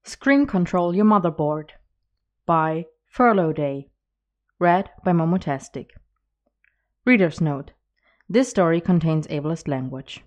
Screen Control Your Motherboard by Furlough Day. Read by Momotastic. Reader's Note: this story contains ableist language.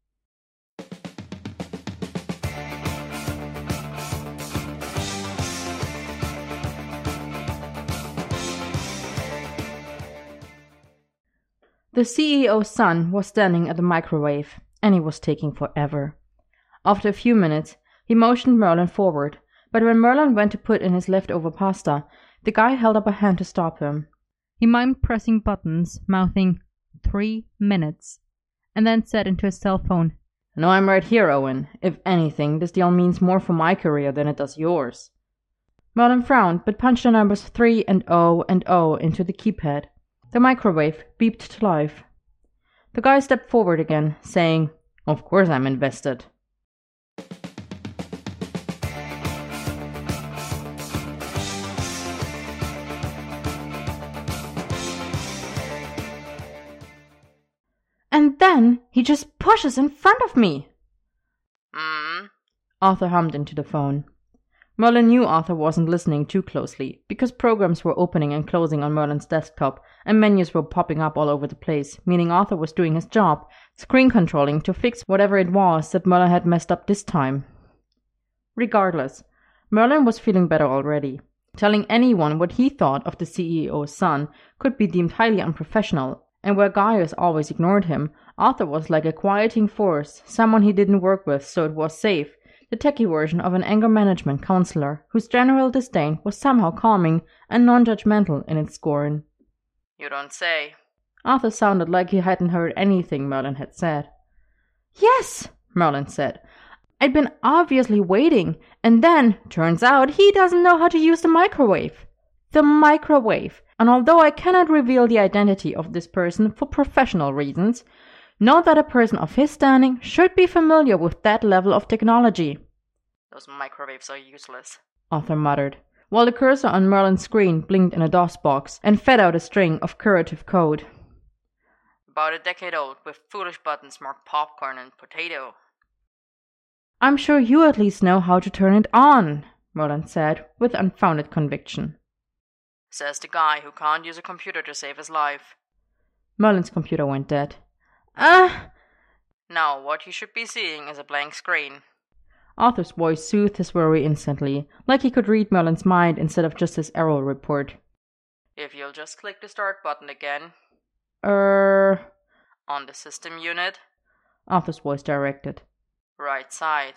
The CEO's son was standing at the microwave, and he was taking forever. After a few minutes, he motioned Merlin forward, but when Merlin went to put in his leftover pasta, the guy held up a hand to stop him. He mimed pressing buttons, mouthing 3 minutes, and then said into his cell phone, "No, I'm right here, Owen. If anything, this deal means more for my career than it does yours." Merlin frowned, but punched the numbers 3 and 0 into the keypad. The microwave beeped to life. The guy stepped forward again, saying, "Of course I'm invested." "And then he just pushes in front of me." Arthur hummed into the phone. Merlin knew Arthur wasn't listening too closely, because programs were opening and closing on Merlin's desktop, and menus were popping up all over the place, meaning Arthur was doing his job, screen controlling to fix whatever it was that Merlin had messed up this time. Regardless, Merlin was feeling better already. Telling anyone what he thought of the CEO's son could be deemed highly unprofessional, and where Gaius always ignored him, Arthur was like a quieting force, someone he didn't work with so it was safe, the techie version of an anger management counselor, whose general disdain was somehow calming and non-judgmental in its scorn. "You don't say." Arthur sounded like he hadn't heard anything Merlin had said. "Yes," Merlin said. "I'd been obviously waiting, and then, turns out, he doesn't know how to use the microwave. The microwave. And although I cannot reveal the identity of this person for professional reasons, know that a person of his standing should be familiar with that level of technology." "Those microwaves are useless," Arthur muttered, while the cursor on Merlin's screen blinked in a DOS box and fed out a string of curative code. "About a decade old, with foolish buttons marked popcorn and potato." "I'm sure you at least know how to turn it on," Merlin said, with unfounded conviction. "Says the guy who can't use a computer to save his life." Merlin's computer went dead. Now what you should be seeing is a blank screen." Arthur's voice soothed his worry instantly, like he could read Merlin's mind instead of just his error report. "If you'll just click the start button again." "On the system unit," Arthur's voice directed. "Right side."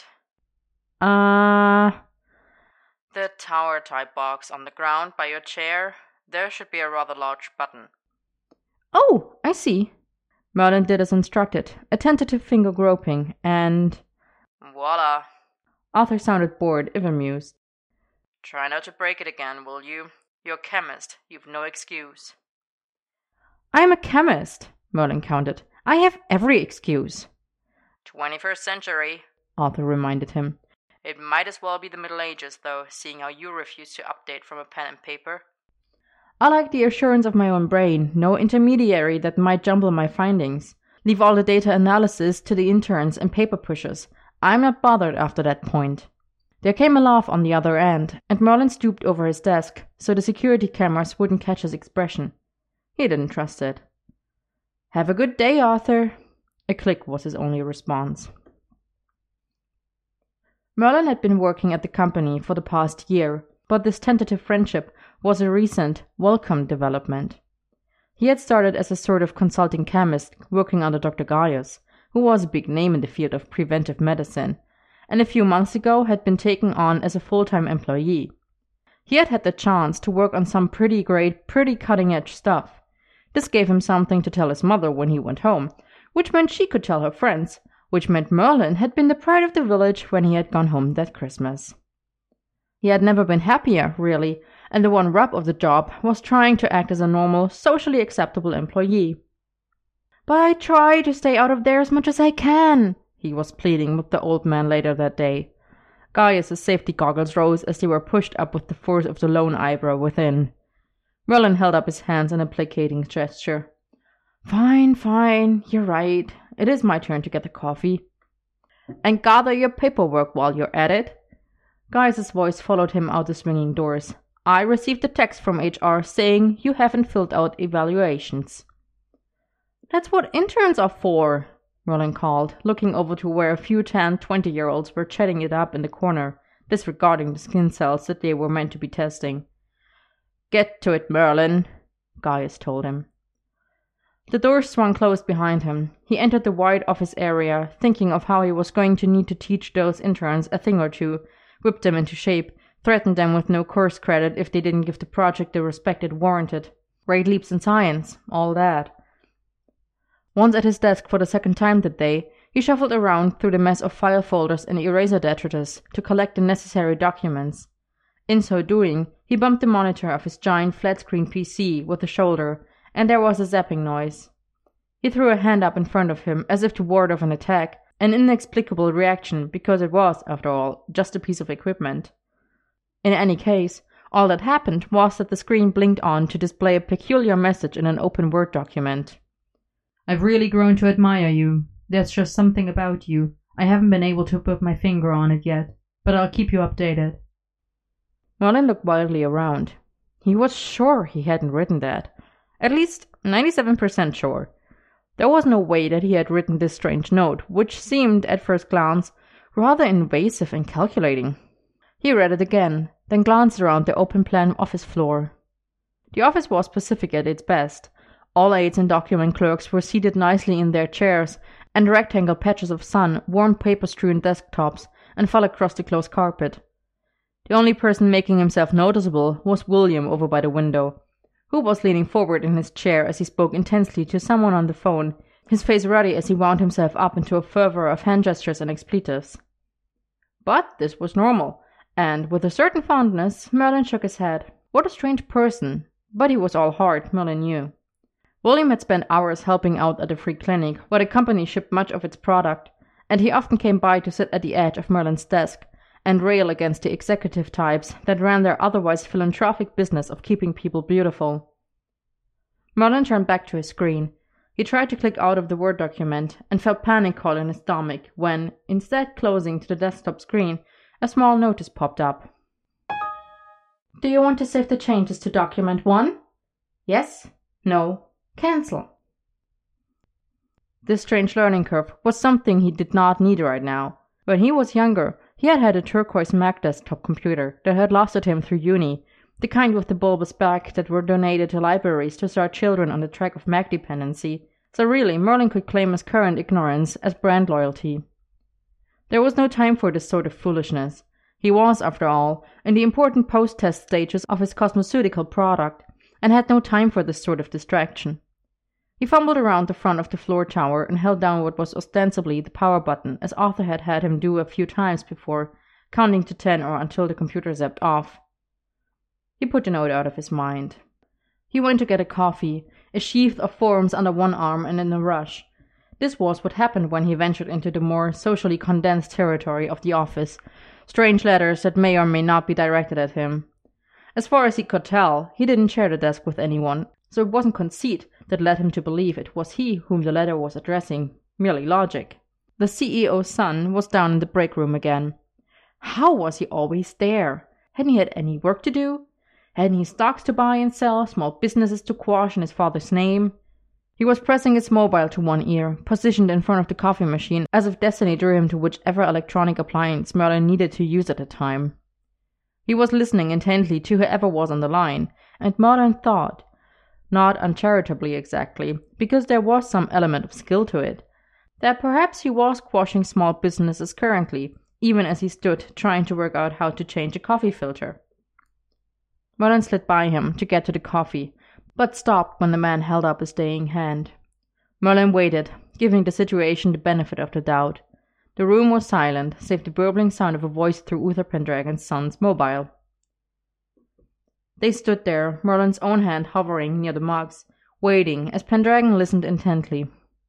"The tower-type box on the ground by your chair. There should be a rather large button." "Oh, I see." Merlin did as instructed, a tentative finger groping, and... voila! Arthur sounded bored, if amused. "Try not to break it again, will you? You're a chemist. You've no excuse." "I'm a chemist," Merlin countered. "I have every excuse." 21st century, Arthur reminded him. "It might as well be the Middle Ages, though, seeing how you refuse to update from a pen and paper." "I like the assurance of my own brain, no intermediary that might jumble my findings. Leave all the data analysis to the interns and paper pushers. I'm not bothered after that point." There came a laugh on the other end, and Merlin stooped over his desk, so the security cameras wouldn't catch his expression. He didn't trust it. "Have a good day, Arthur." A click was his only response. Merlin had been working at the company for the past year, but this tentative friendship was a recent, welcome development. He had started as a sort of consulting chemist working under Dr. Gaius, who was a big name in the field of preventive medicine, and a few months ago had been taken on as a full-time employee. He had had the chance to work on some pretty great, pretty cutting-edge stuff. This gave him something to tell his mother when he went home, which meant she could tell her friends, which meant Merlin had been the pride of the village when he had gone home that Christmas. He had never been happier, really, and the one rub of the job was trying to act as a normal, socially acceptable employee. "But I try to stay out of there as much as I can," he was pleading with the old man later that day. Gaius's safety goggles rose as they were pushed up with the force of the lone eyebrow within. Merlin held up his hands in a placating gesture. Fine, you're right. It is my turn to get the coffee." "And gather your paperwork while you're at it." Gaius's voice followed him out the swinging doors. I received a text from HR saying you haven't filled out evaluations. That's what interns are for, Merlin called, looking over to where a few 20-year-olds were chatting it up in the corner, disregarding the skin cells that they were meant to be testing. Get to it, Merlin, Gaius told him. The doors swung closed behind him. He entered the wide office area, thinking of how he was going to need to teach those interns a thing or two, whip them into shape, threaten them with no course credit if they didn't give the project the respect it warranted. Great leaps in science, all that. Once at his desk for the second time that day, he shuffled around through the mess of file folders and eraser detritus to collect the necessary documents. In so doing, he bumped the monitor of his giant flat-screen PC with a shoulder, and there was a zapping noise. He threw a hand up in front of him as if to ward off an attack, an inexplicable reaction because it was, after all, just a piece of equipment. In any case, all that happened was that the screen blinked on to display a peculiar message in an open Word document. I've really grown to admire you. There's just something about you. I haven't been able to put my finger on it yet, but I'll keep you updated. Merlin looked wildly around. He was sure he hadn't written that. At least 97% sure. There was no way that he had written this strange note, which seemed, at first glance, rather invasive and calculating. He read it again, then glanced around the open-plan office floor. The office was Pacific at its best. All aides and document clerks were seated nicely in their chairs, and rectangle patches of sun warmed paper-strewn desktops and fell across the close carpet. The only person making himself noticeable was William over by the window, who was leaning forward in his chair as he spoke intensely to someone on the phone, his face ruddy as he wound himself up into a fervor of hand gestures and expletives. But this was normal, and with a certain fondness, Merlin shook his head. What a strange person, but he was all heart, Merlin knew. William had spent hours helping out at the free clinic, where the company shipped much of its product, and he often came by to sit at the edge of Merlin's desk and rail against the executive types that ran their otherwise philanthropic business of keeping people beautiful. Merlin turned back to his screen. He tried to click out of the Word document and felt panic crawl in his stomach when, instead closing to the desktop screen, a small notice popped up. Do you want to save the changes to document 1? Yes? No? Cancel. This strange learning curve was something he did not need right now. When he was younger, he had had a turquoise Mac desktop computer that had lasted him through uni, the kind with the bulbous back that were donated to libraries to start children on the track of Mac dependency, so really Merlin could claim his current ignorance as brand loyalty. There was no time for this sort of foolishness. He was, after all, in the important post-test stages of his cosmeceutical product, and had no time for this sort of distraction. He fumbled around the front of the floor tower and held down what was ostensibly the power button, as Arthur had had him do a few times before, counting to 10 or until the computer zapped off. He put the note out of his mind. He went to get a coffee, a sheath of forms under one arm and in a rush. This was what happened when he ventured into the more socially condensed territory of the office, strange letters that may or may not be directed at him. As far as he could tell, he didn't share the desk with anyone, so it wasn't conceit that led him to believe it was he whom the letter was addressing, merely logic. The CEO's son was down in the break room again. How was he always there? Hadn't he had any work to do? Hadn't he stocks to buy and sell, small businesses to quash in his father's name? He was pressing his mobile to one ear, positioned in front of the coffee machine, as if destiny drew him to whichever electronic appliance Merlin needed to use at the time. He was listening intently to whoever was on the line, and Merlin thought, not uncharitably exactly, because there was some element of skill to it, that perhaps he was quashing small businesses currently, even as he stood trying to work out how to change a coffee filter. Merlin slid by him to get to the coffee, but stopped when the man held up a staying hand. Merlin waited, giving the situation the benefit of the doubt. The room was silent, save the burbling sound of a voice through Uther Pendragon's son's mobile. They stood there, Merlin's own hand hovering near the mugs, waiting as Pendragon listened intently.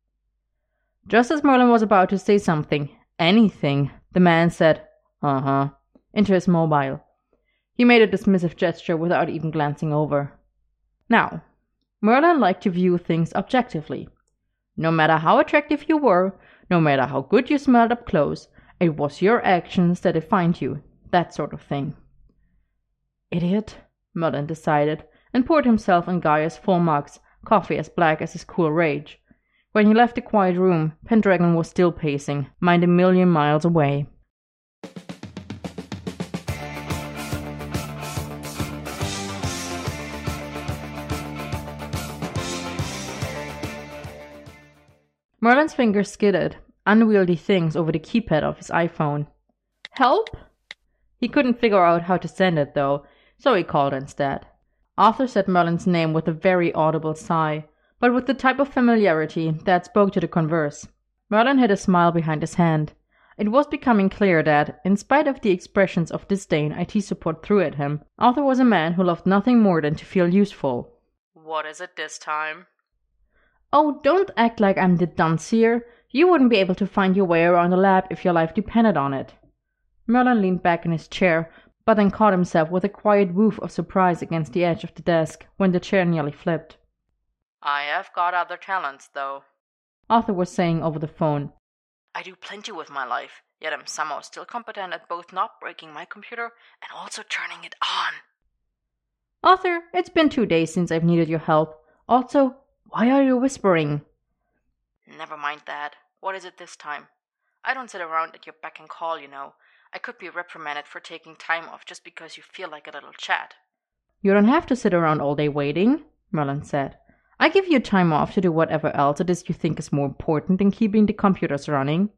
Just as Merlin was about to say something, anything, the man said, "Uh-huh," into his mobile. He made a dismissive gesture without even glancing over. Now, Merlin liked to view things objectively. No matter how attractive you were, no matter how good you smelled up close, it was your actions that defined you. that sort of thing. Idiot, Merlin decided, and poured himself and Gaius full mugs, coffee as black as his cool rage. When he left the quiet room, Pendragon was still pacing, mind 1,000,000 miles away. Merlin's fingers skidded, unwieldy things over the keypad of his iPhone. Help? He couldn't figure out how to send it, though, so he called instead. Arthur said Merlin's name with a very audible sigh, but with the type of familiarity that spoke to the converse. Merlin hid a smile behind his hand. It was becoming clear that, in spite of the expressions of disdain IT support threw at him, Arthur was a man who loved nothing more than to feel useful. What is it this time? Oh, don't act like I'm the dunce here. You wouldn't be able to find your way around the lab if your life depended on it. Merlin leaned back in his chair, but then caught himself with a quiet woof of surprise against the edge of the desk when the chair nearly flipped. I have got other talents, though, Arthur was saying over the phone. I do plenty with my life, yet I'm somehow still competent at both not breaking my computer and also turning it on. Arthur, it's been 2 days since I've needed your help. Also, why are you whispering? Never mind that. What is it this time? I don't sit around at your beck and call, you know. I could be reprimanded for taking time off just because you feel like a little chat. You don't have to sit around all day waiting, Merlin said. I give you time off to do whatever else it is you think is more important than keeping the computers running.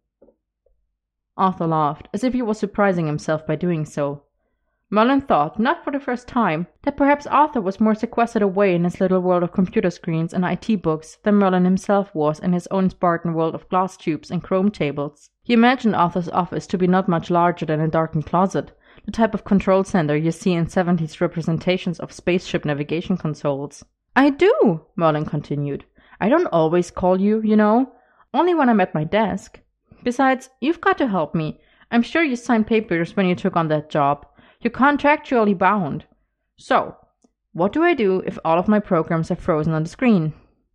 Arthur laughed, as if he was surprising himself by doing so. Merlin thought, not for the first time, that perhaps Arthur was more sequestered away in his little world of computer screens and IT books than Merlin himself was in his own Spartan world of glass tubes and chrome tables. He imagined Arthur's office to be not much larger than a darkened closet, the type of control center you see in 70s representations of spaceship navigation consoles. I do, Merlin continued. I don't always call you, you know. Only when I'm at my desk. Besides, you've got to help me. I'm sure you signed papers when you took on that job. You're contractually bound. So, what do I do if all of my programs are frozen on the screen?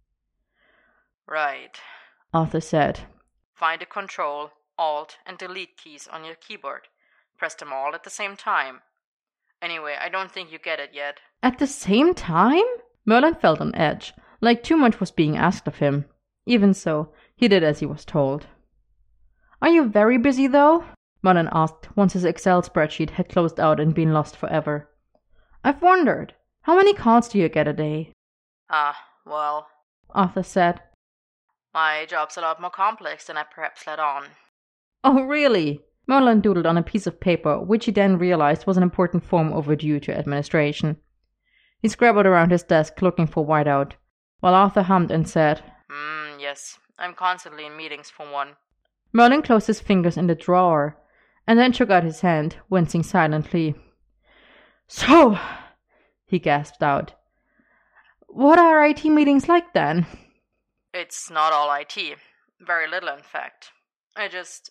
Right, Arthur said. Find the Control, Alt, and Delete keys on your keyboard. Press them all at the same time. Anyway, I don't think you get it yet. At the same time? Merlin felt on edge, like too much was being asked of him. Even so, he did as he was told. Are you very busy, though? Merlin asked once his Excel spreadsheet had closed out and been lost forever. I've wondered, how many calls do you get a day? Well, Arthur said. My job's a lot more complex than I perhaps let on. Oh, really? Merlin doodled on a piece of paper, which he then realized was an important form overdue to administration. He scrabbled around his desk looking for whiteout, while Arthur hummed and said, Yes, I'm constantly in meetings for one. Merlin closed his fingers in the drawer, and then shook out his hand, wincing silently. So, he gasped out. What are IT meetings like then? It's not all IT. Very little, in fact. I just,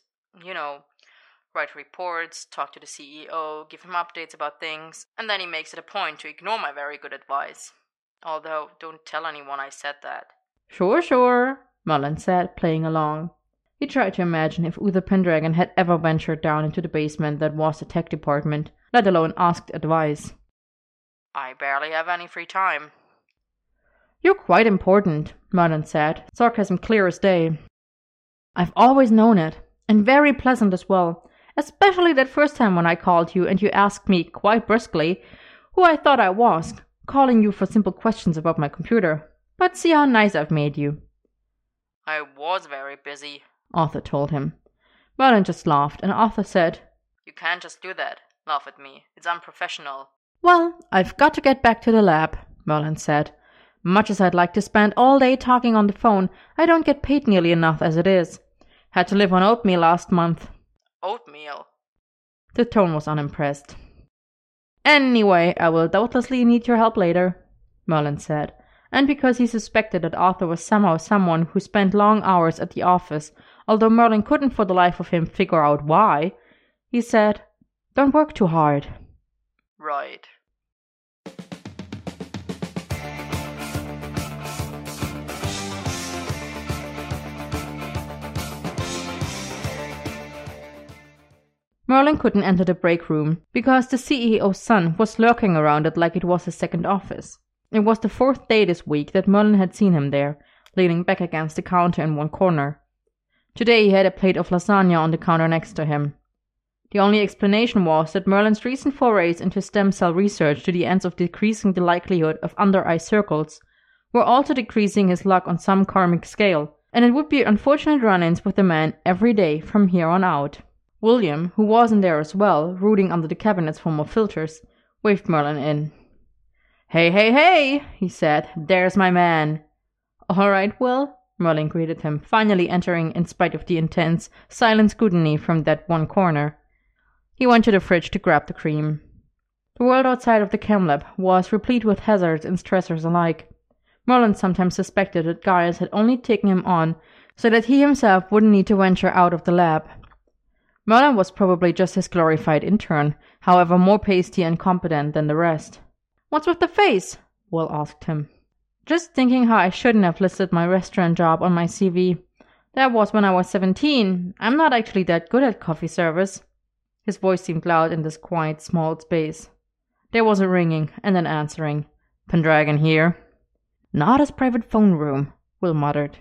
write reports, talk to the CEO, give him updates about things, and then he makes it a point to ignore my very good advice. Although, don't tell anyone I said that. Sure, Merlin said, playing along. He tried to imagine if Uther Pendragon had ever ventured down into the basement that was the tech department, let alone asked advice. I barely have any free time. You're quite important, Merlin said, sarcasm clear as day. I've always known it, and very pleasant as well, especially that first time when I called you and you asked me, quite briskly, who I thought I was, calling you for simple questions about my computer. But see how nice I've made you. I was very busy, Arthur told him. Merlin just laughed, and Arthur said, You can't just do that. Laugh at me. It's unprofessional. Well, I've got to get back to the lab, Merlin said. Much as I'd like to spend all day talking on the phone, I don't get paid nearly enough as it is. Had to live on oatmeal last month. Oatmeal? The tone was unimpressed. Anyway, I will doubtlessly need your help later, Merlin said. And because he suspected that Arthur was somehow someone who spent long hours at the office, although Merlin couldn't for the life of him figure out why, he said, Don't work too hard. Right. Merlin couldn't enter the break room because the CEO's son was lurking around it like it was his second office. It was the 4th day this week that Merlin had seen him there, leaning back against the counter in one corner. Today he had a plate of lasagna on the counter next to him. The only explanation was that Merlin's recent forays into stem cell research to the ends of decreasing the likelihood of under-eye circles were also decreasing his luck on some karmic scale, and it would be unfortunate run-ins with the man every day from here on out. William, who wasn't there as well, rooting under the cabinets for more filters, waved Merlin in. "Hey, hey, hey," he said. "There's my man." "All right, Will," Merlin greeted him, finally entering in spite of the intense, silent scrutiny from that one corner. He went to the fridge to grab the cream. The world outside of the chem lab was replete with hazards and stressors alike. Merlin sometimes suspected that Gaius had only taken him on so that he himself wouldn't need to venture out of the lab. Merlin was probably just his glorified intern, however more pasty and competent than the rest. "What's with the face?" Will asked him. "Just thinking how I shouldn't have listed my restaurant job on my CV. That was when I was 17. I'm not actually that good at coffee service." His voice seemed loud in this quiet, small space. There was a ringing and an answering. "Pendragon here." "Not his private phone room," Will muttered.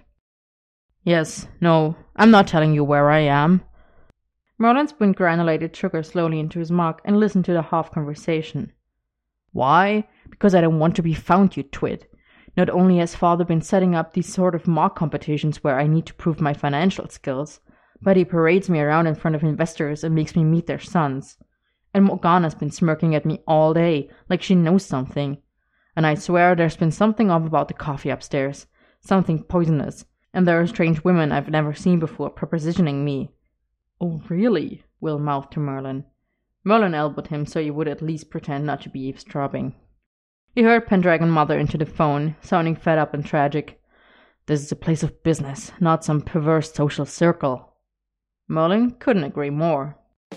"Yes, no, I'm not telling you where I am." Merlin spooned granulated sugar slowly into his mug and listened to the half-conversation. "Why? Because I don't want to be found, you twit. Not only has father been setting up these sort of mock competitions where I need to prove my financial skills, but he parades me around in front of investors and makes me meet their sons. And Morgana's been smirking at me all day, like she knows something. And I swear there's been something off about the coffee upstairs, something poisonous, and there are strange women I've never seen before propositioning me." "Oh, really?" Will mouthed to Merlin. Merlin elbowed him so he would at least pretend not to be eavesdropping. He heard Pendragon mother into the phone, sounding fed up and tragic. "This is a place of business, not some perverse social circle." Merlin couldn't agree more.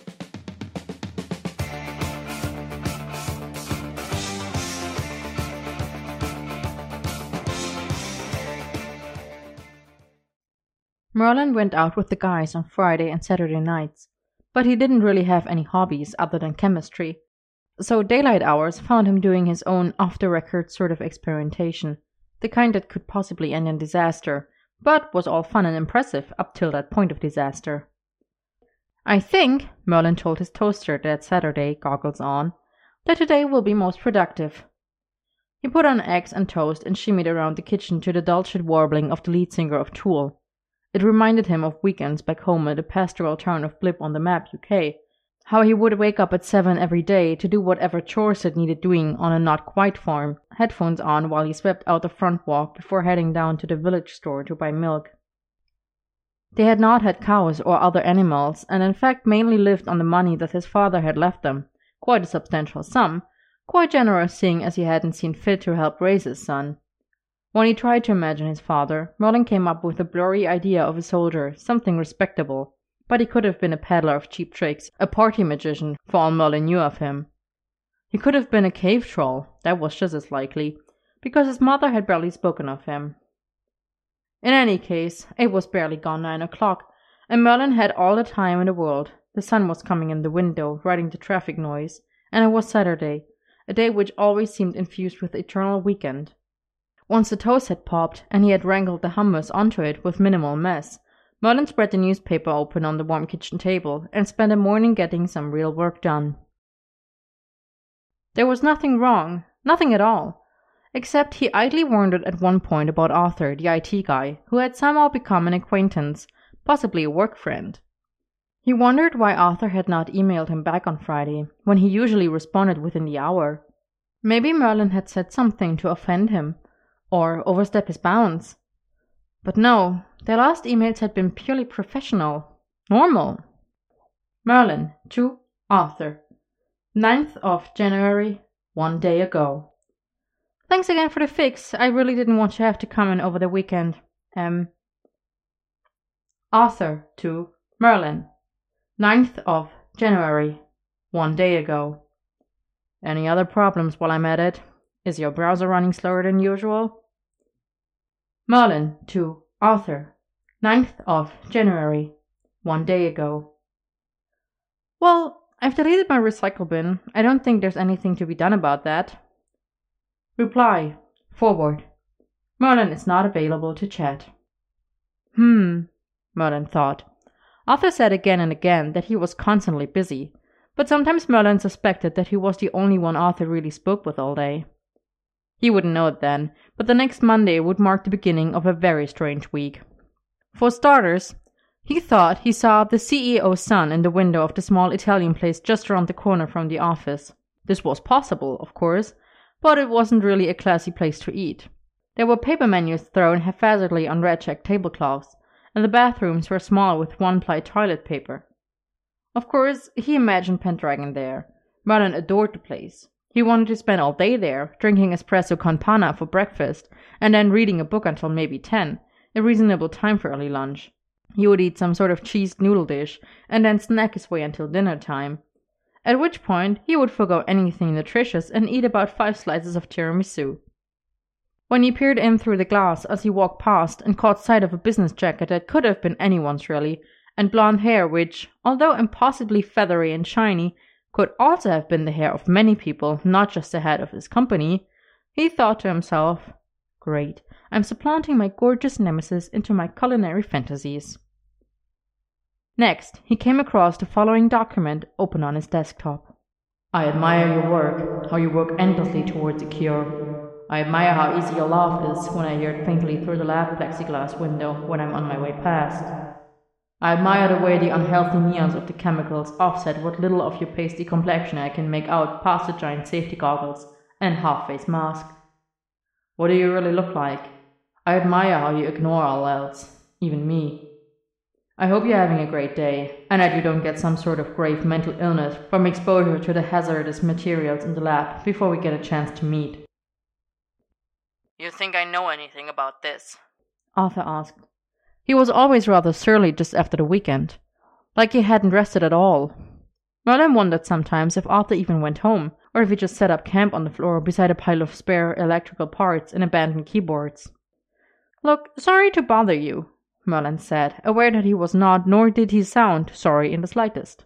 Merlin went out with the guys on Friday and Saturday nights, but he didn't really have any hobbies other than chemistry, so daylight hours found him doing his own off-the-record sort of experimentation, the kind that could possibly end in disaster, but was all fun and impressive up till that point of disaster. "I think," Merlin told his toaster that Saturday, goggles on, "that today will be most productive." He put on eggs and toast and shimmied around the kitchen to the dulcet warbling of the lead singer of Tool. It reminded him of weekends back home in the pastoral town of Blip on the map, UK, how he would wake up at 7 every day to do whatever chores it needed doing on a not-quite farm, headphones on while he swept out the front walk before heading down to the village store to buy milk. They had not had cows or other animals, and in fact mainly lived on the money that his father had left them, quite a substantial sum, quite generous seeing as he hadn't seen fit to help raise his son. When he tried to imagine his father, Merlin came up with a blurry idea of a soldier, something respectable, but he could have been a peddler of cheap tricks, a party magician, for all Merlin knew of him. He could have been a cave troll, that was just as likely, because his mother had barely spoken of him. In any case, it was barely gone 9 o'clock, and Merlin had all the time in the world. The sun was coming in the window, riding the traffic noise, and it was Saturday, a day which always seemed infused with eternal weekend. Once the toast had popped, and he had wrangled the hummus onto it with minimal mess, Merlin spread the newspaper open on the warm kitchen table and spent a morning getting some real work done. There was nothing wrong, nothing at all, except he idly wondered at one point about Arthur, the IT guy, who had somehow become an acquaintance, possibly a work friend. He wondered why Arthur had not emailed him back on Friday, when he usually responded within the hour. Maybe Merlin had said something to offend him, or overstep his bounds. But no, their last emails had been purely professional, normal. Merlin to Arthur, 9th of January, 1 day ago. Thanks again for the fix. I really didn't want to have to come in over the weekend. Arthur to Merlin, 9th of January, 1 day ago. Any other problems while I'm at it? Is your browser running slower than usual? Merlin to Arthur, 9th of January, 1 day ago. Well, I've deleted my recycle bin. I don't think there's anything to be done about that. Reply. Forward. Merlin is not available to chat. Merlin thought. Arthur said again and again that he was constantly busy, but sometimes Merlin suspected that he was the only one Arthur really spoke with all day. He wouldn't know it then, but the next Monday would mark the beginning of a very strange week. For starters, he thought he saw the CEO's son in the window of the small Italian place just around the corner from the office. This was possible, of course, but it wasn't really a classy place to eat. There were paper menus thrown haphazardly on red-checked tablecloths, and the bathrooms were small with one-ply toilet paper. Of course, he imagined Pendragon there. Merlin adored the place. He wanted to spend all day there, drinking espresso con panna for breakfast, and then reading a book until maybe 10, a reasonable time for early lunch. He would eat some sort of cheesed noodle dish, and then snack his way until dinner time. At which point, he would forgo anything nutritious and eat about 5 slices of tiramisu. When he peered in through the glass as he walked past and caught sight of a business jacket that could have been anyone's really, and blonde hair which, although impossibly feathery and shiny, could also have been the hair of many people, not just the head of his company, he thought to himself, "Great, I'm supplanting my gorgeous nemesis into my culinary fantasies." Next, he came across the following document open on his desktop. I admire your work, how you work endlessly towards a cure. I admire how easy your laugh is when I hear it faintly through the lab plexiglass window when I'm on my way past. I admire the way the unhealthy neons of the chemicals offset what little of your pasty complexion I can make out past the giant safety goggles and half-face mask. What do you really look like? I admire how you ignore all else, even me. I hope you're having a great day, and that you don't get some sort of grave mental illness from exposure to the hazardous materials in the lab before we get a chance to meet. You think I know anything about this? Arthur asked. He was always rather surly just after the weekend, like he hadn't rested at all. Merlin wondered sometimes if Arthur even went home, or if he just set up camp on the floor beside a pile of spare electrical parts and abandoned keyboards. Look, sorry to bother you, Merlin said, aware that he was not, nor did he sound, sorry in the slightest.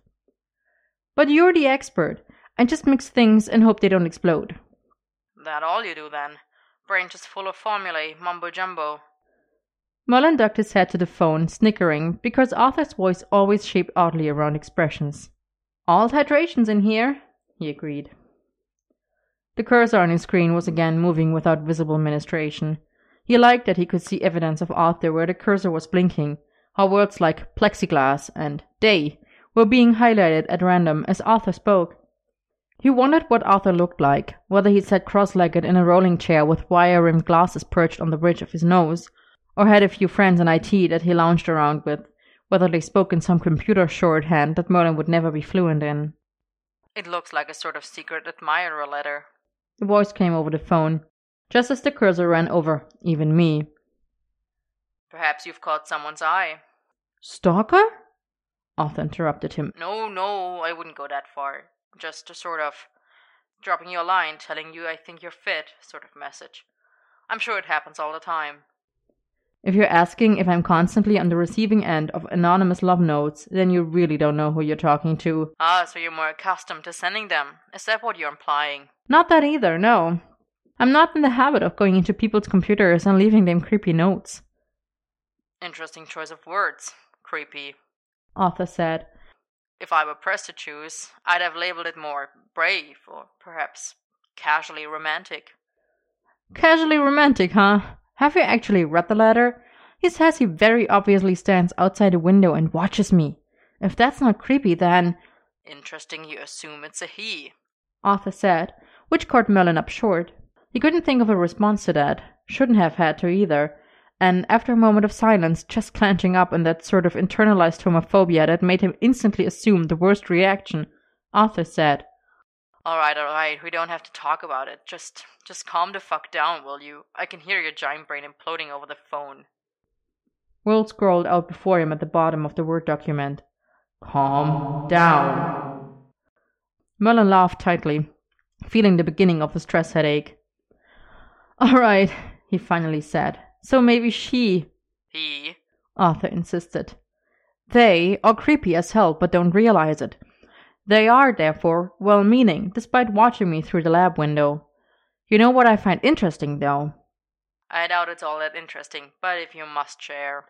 But you're the expert. I just mix things and hope they don't explode. That all you do then? Brain just full of formulae, mumbo-jumbo. Merlin ducked his head to the phone, snickering, because Arthur's voice always shaped oddly around expressions. All titrations in here, he agreed. The cursor on his screen was again moving without visible ministration. He liked that he could see evidence of Arthur where the cursor was blinking, how words like plexiglass and day were being highlighted at random as Arthur spoke. He wondered what Arthur looked like, whether he sat cross-legged in a rolling chair with wire-rimmed glasses perched on the bridge of his nose, or had a few friends in IT that he lounged around with, whether they spoke in some computer shorthand that Merlin would never be fluent in. It looks like a sort of secret admirer letter. The voice came over the phone, just as the cursor ran over even me. Perhaps you've caught someone's eye. Stalker? Arthur interrupted him. No, I wouldn't go that far. Just a sort of dropping you a line telling you I think you're fit sort of message. I'm sure it happens all the time. If you're asking if I'm constantly on the receiving end of anonymous love notes, then you really don't know who you're talking to. Ah, so you're more accustomed to sending them. Is that what you're implying? Not that either, no. I'm not in the habit of going into people's computers and leaving them creepy notes. Interesting choice of words. Creepy. Arthur said. If I were pressed to choose, I'd have labeled it more brave, or perhaps casually romantic. Casually romantic, huh? Have you actually read the letter? He says he very obviously stands outside the window and watches me. If that's not creepy, then... Interesting you assume it's a he, Arthur said, which caught Merlin up short. He couldn't think of a response to that. Shouldn't have had to either. And after a moment of silence, chest clenching up in that sort of internalized homophobia that made him instantly assume the worst reaction, Arthur said, All right, we don't have to talk about it. Just calm the fuck down, will you? I can hear your giant brain imploding over the phone. Words scrolled out before him at the bottom of the Word document. Calm down. Merlin laughed tightly, feeling the beginning of a stress headache. All right, he finally said. So maybe she... He? Arthur insisted. They are creepy as hell, but don't realize it. They are, therefore, well-meaning, despite watching me through the lab window. You know what I find interesting, though? I doubt it's all that interesting, but if you must share.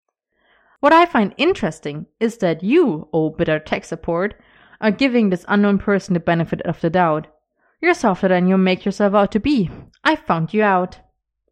What I find interesting is that you, oh bitter tech support, are giving this unknown person the benefit of the doubt. You're softer than you make yourself out to be. I found you out.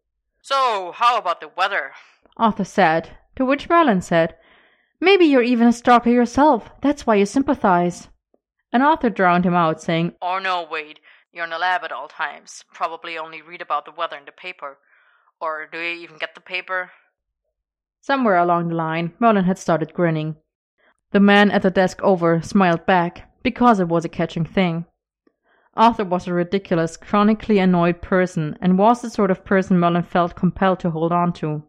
So, how about the weather? Arthur said, to which Merlin said, Maybe you're even a stalker yourself. That's why you sympathize. And Arthur drowned him out, saying, Or no, wait. You're in the lab at all times. Probably only read about the weather in the paper. Or do you even get the paper? Somewhere along the line, Merlin had started grinning. The man at the desk over smiled back, because it was a catching thing. Arthur was a ridiculous, chronically annoyed person, and was the sort of person Merlin felt compelled to hold on to.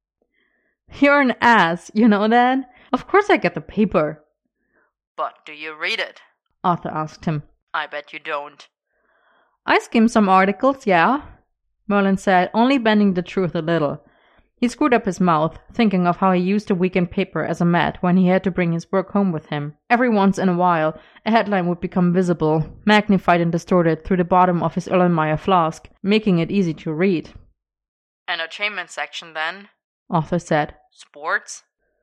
You're an ass, you know that? Of course I get the paper. But do you read it? Arthur asked him. I bet you don't. I skimmed some articles, yeah, Merlin said, only bending the truth a little. He screwed up his mouth, thinking of how he used the weekend paper as a mat when he had to bring his work home with him. Every once in a while, a headline would become visible, magnified and distorted through the bottom of his Erlenmeyer flask, making it easy to read. Entertainment section, then? Arthur said. Sports?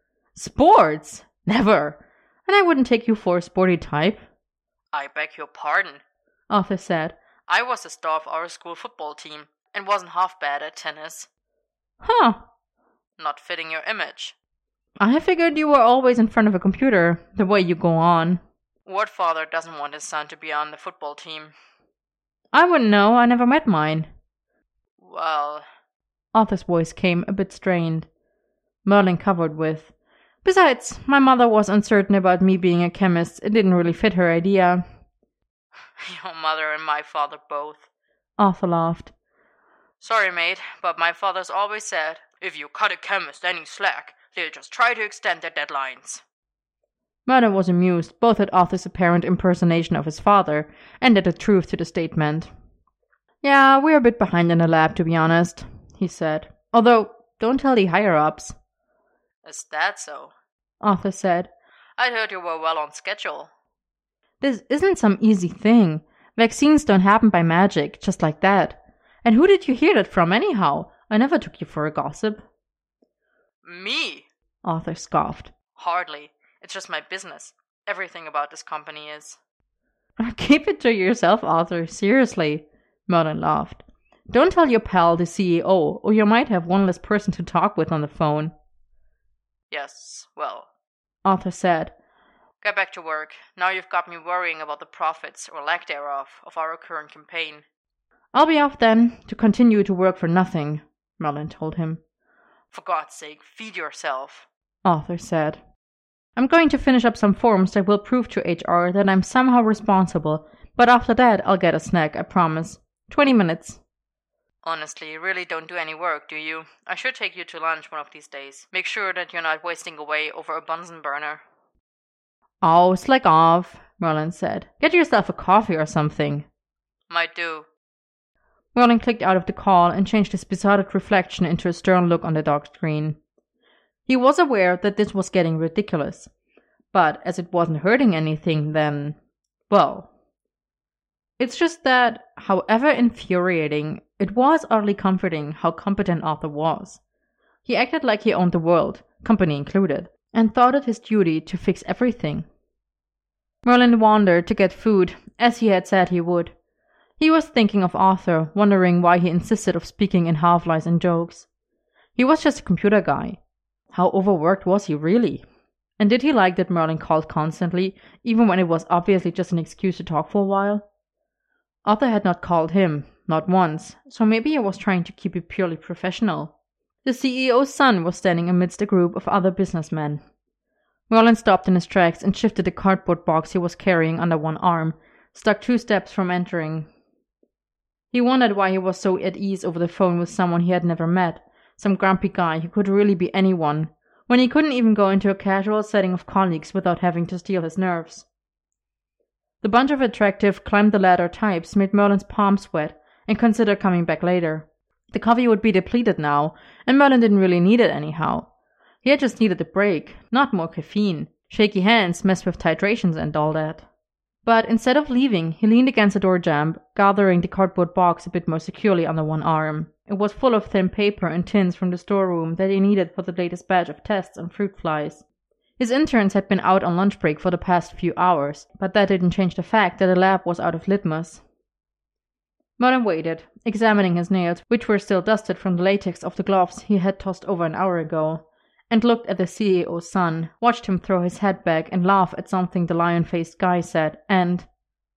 Sports? Never. And I wouldn't take you for a sporty type. I beg your pardon, Arthur said. I was the star of our school football team, and wasn't half bad at tennis. Huh. Not fitting your image. I figured you were always in front of a computer, the way you go on. What father doesn't want his son to be on the football team? I wouldn't know, I never met mine. Well... Arthur's voice came a bit strained. Merlin covered with, Besides, my mother was uncertain about me being a chemist. It didn't really fit her idea. Your mother and my father both. Arthur laughed. Sorry, mate, but my father's always said, if you cut a chemist any slack, they'll just try to extend their deadlines. Merlin was amused both at Arthur's apparent impersonation of his father and at the truth to the statement. Yeah, we're a bit behind in the lab, to be honest, he said. Although, don't tell the higher-ups. Is that so? Arthur said. I'd heard you were well on schedule. This isn't some easy thing. Vaccines don't happen by magic, just like that. And who did you hear that from anyhow? I never took you for a gossip. Me? Arthur scoffed. Hardly. It's just my business. Everything about this company is. Keep it to yourself, Arthur. Seriously. Merlin laughed. Don't tell your pal, the CEO, or you might have one less person to talk with on the phone. Yes, well. Arthur said. Get back to work. Now you've got me worrying about the profits, or lack thereof, of our current campaign. I'll be off then, to continue to work for nothing, Merlin told him. For God's sake, feed yourself, Arthur said. I'm going to finish up some forms that will prove to HR that I'm somehow responsible, but after that I'll get a snack, I promise. 20 minutes. Honestly, you really don't do any work, do you? I should take you to lunch one of these days. Make sure that you're not wasting away over a Bunsen burner. Oh, slack off, Merlin said. Get yourself a coffee or something. Might do. Merlin clicked out of the call and changed his besotted reflection into a stern look on the dock screen. He was aware that this was getting ridiculous, but as it wasn't hurting anything, then, well. It's just that, however infuriating, it was oddly comforting how competent Arthur was. He acted like he owned the world, company included, and thought it his duty to fix everything. Merlin wandered to get food, as he had said he would. He was thinking of Arthur, wondering why he insisted of speaking in half-lies and jokes. He was just a computer guy. How overworked was he really? And did he like that Merlin called constantly, even when it was obviously just an excuse to talk for a while? Arthur had not called him, not once, so maybe he was trying to keep it purely professional. The CEO's son was standing amidst a group of other businessmen. Merlin stopped in his tracks and shifted the cardboard box he was carrying under one arm, stuck 2 steps from entering. He wondered why he was so at ease over the phone with someone he had never met, some grumpy guy who could really be anyone, when he couldn't even go into a casual setting of colleagues without having to steel his nerves. The bunch of attractive climb-the-ladder types made Merlin's palms sweat and considered coming back later. The coffee would be depleted now, and Merlin didn't really need it anyhow. He had just needed a break, not more caffeine. Shaky hands messed with titrations and all that. But instead of leaving, he leaned against the door jamb, gathering the cardboard box a bit more securely under one arm. It was full of thin paper and tins from the storeroom that he needed for the latest batch of tests on fruit flies. His interns had been out on lunch break for the past few hours, but that didn't change the fact that the lab was out of litmus. Merlin waited, examining his nails, which were still dusted from the latex of the gloves he had tossed over an hour ago, and looked at the CEO's son, watched him throw his head back and laugh at something the lion-faced guy said, and...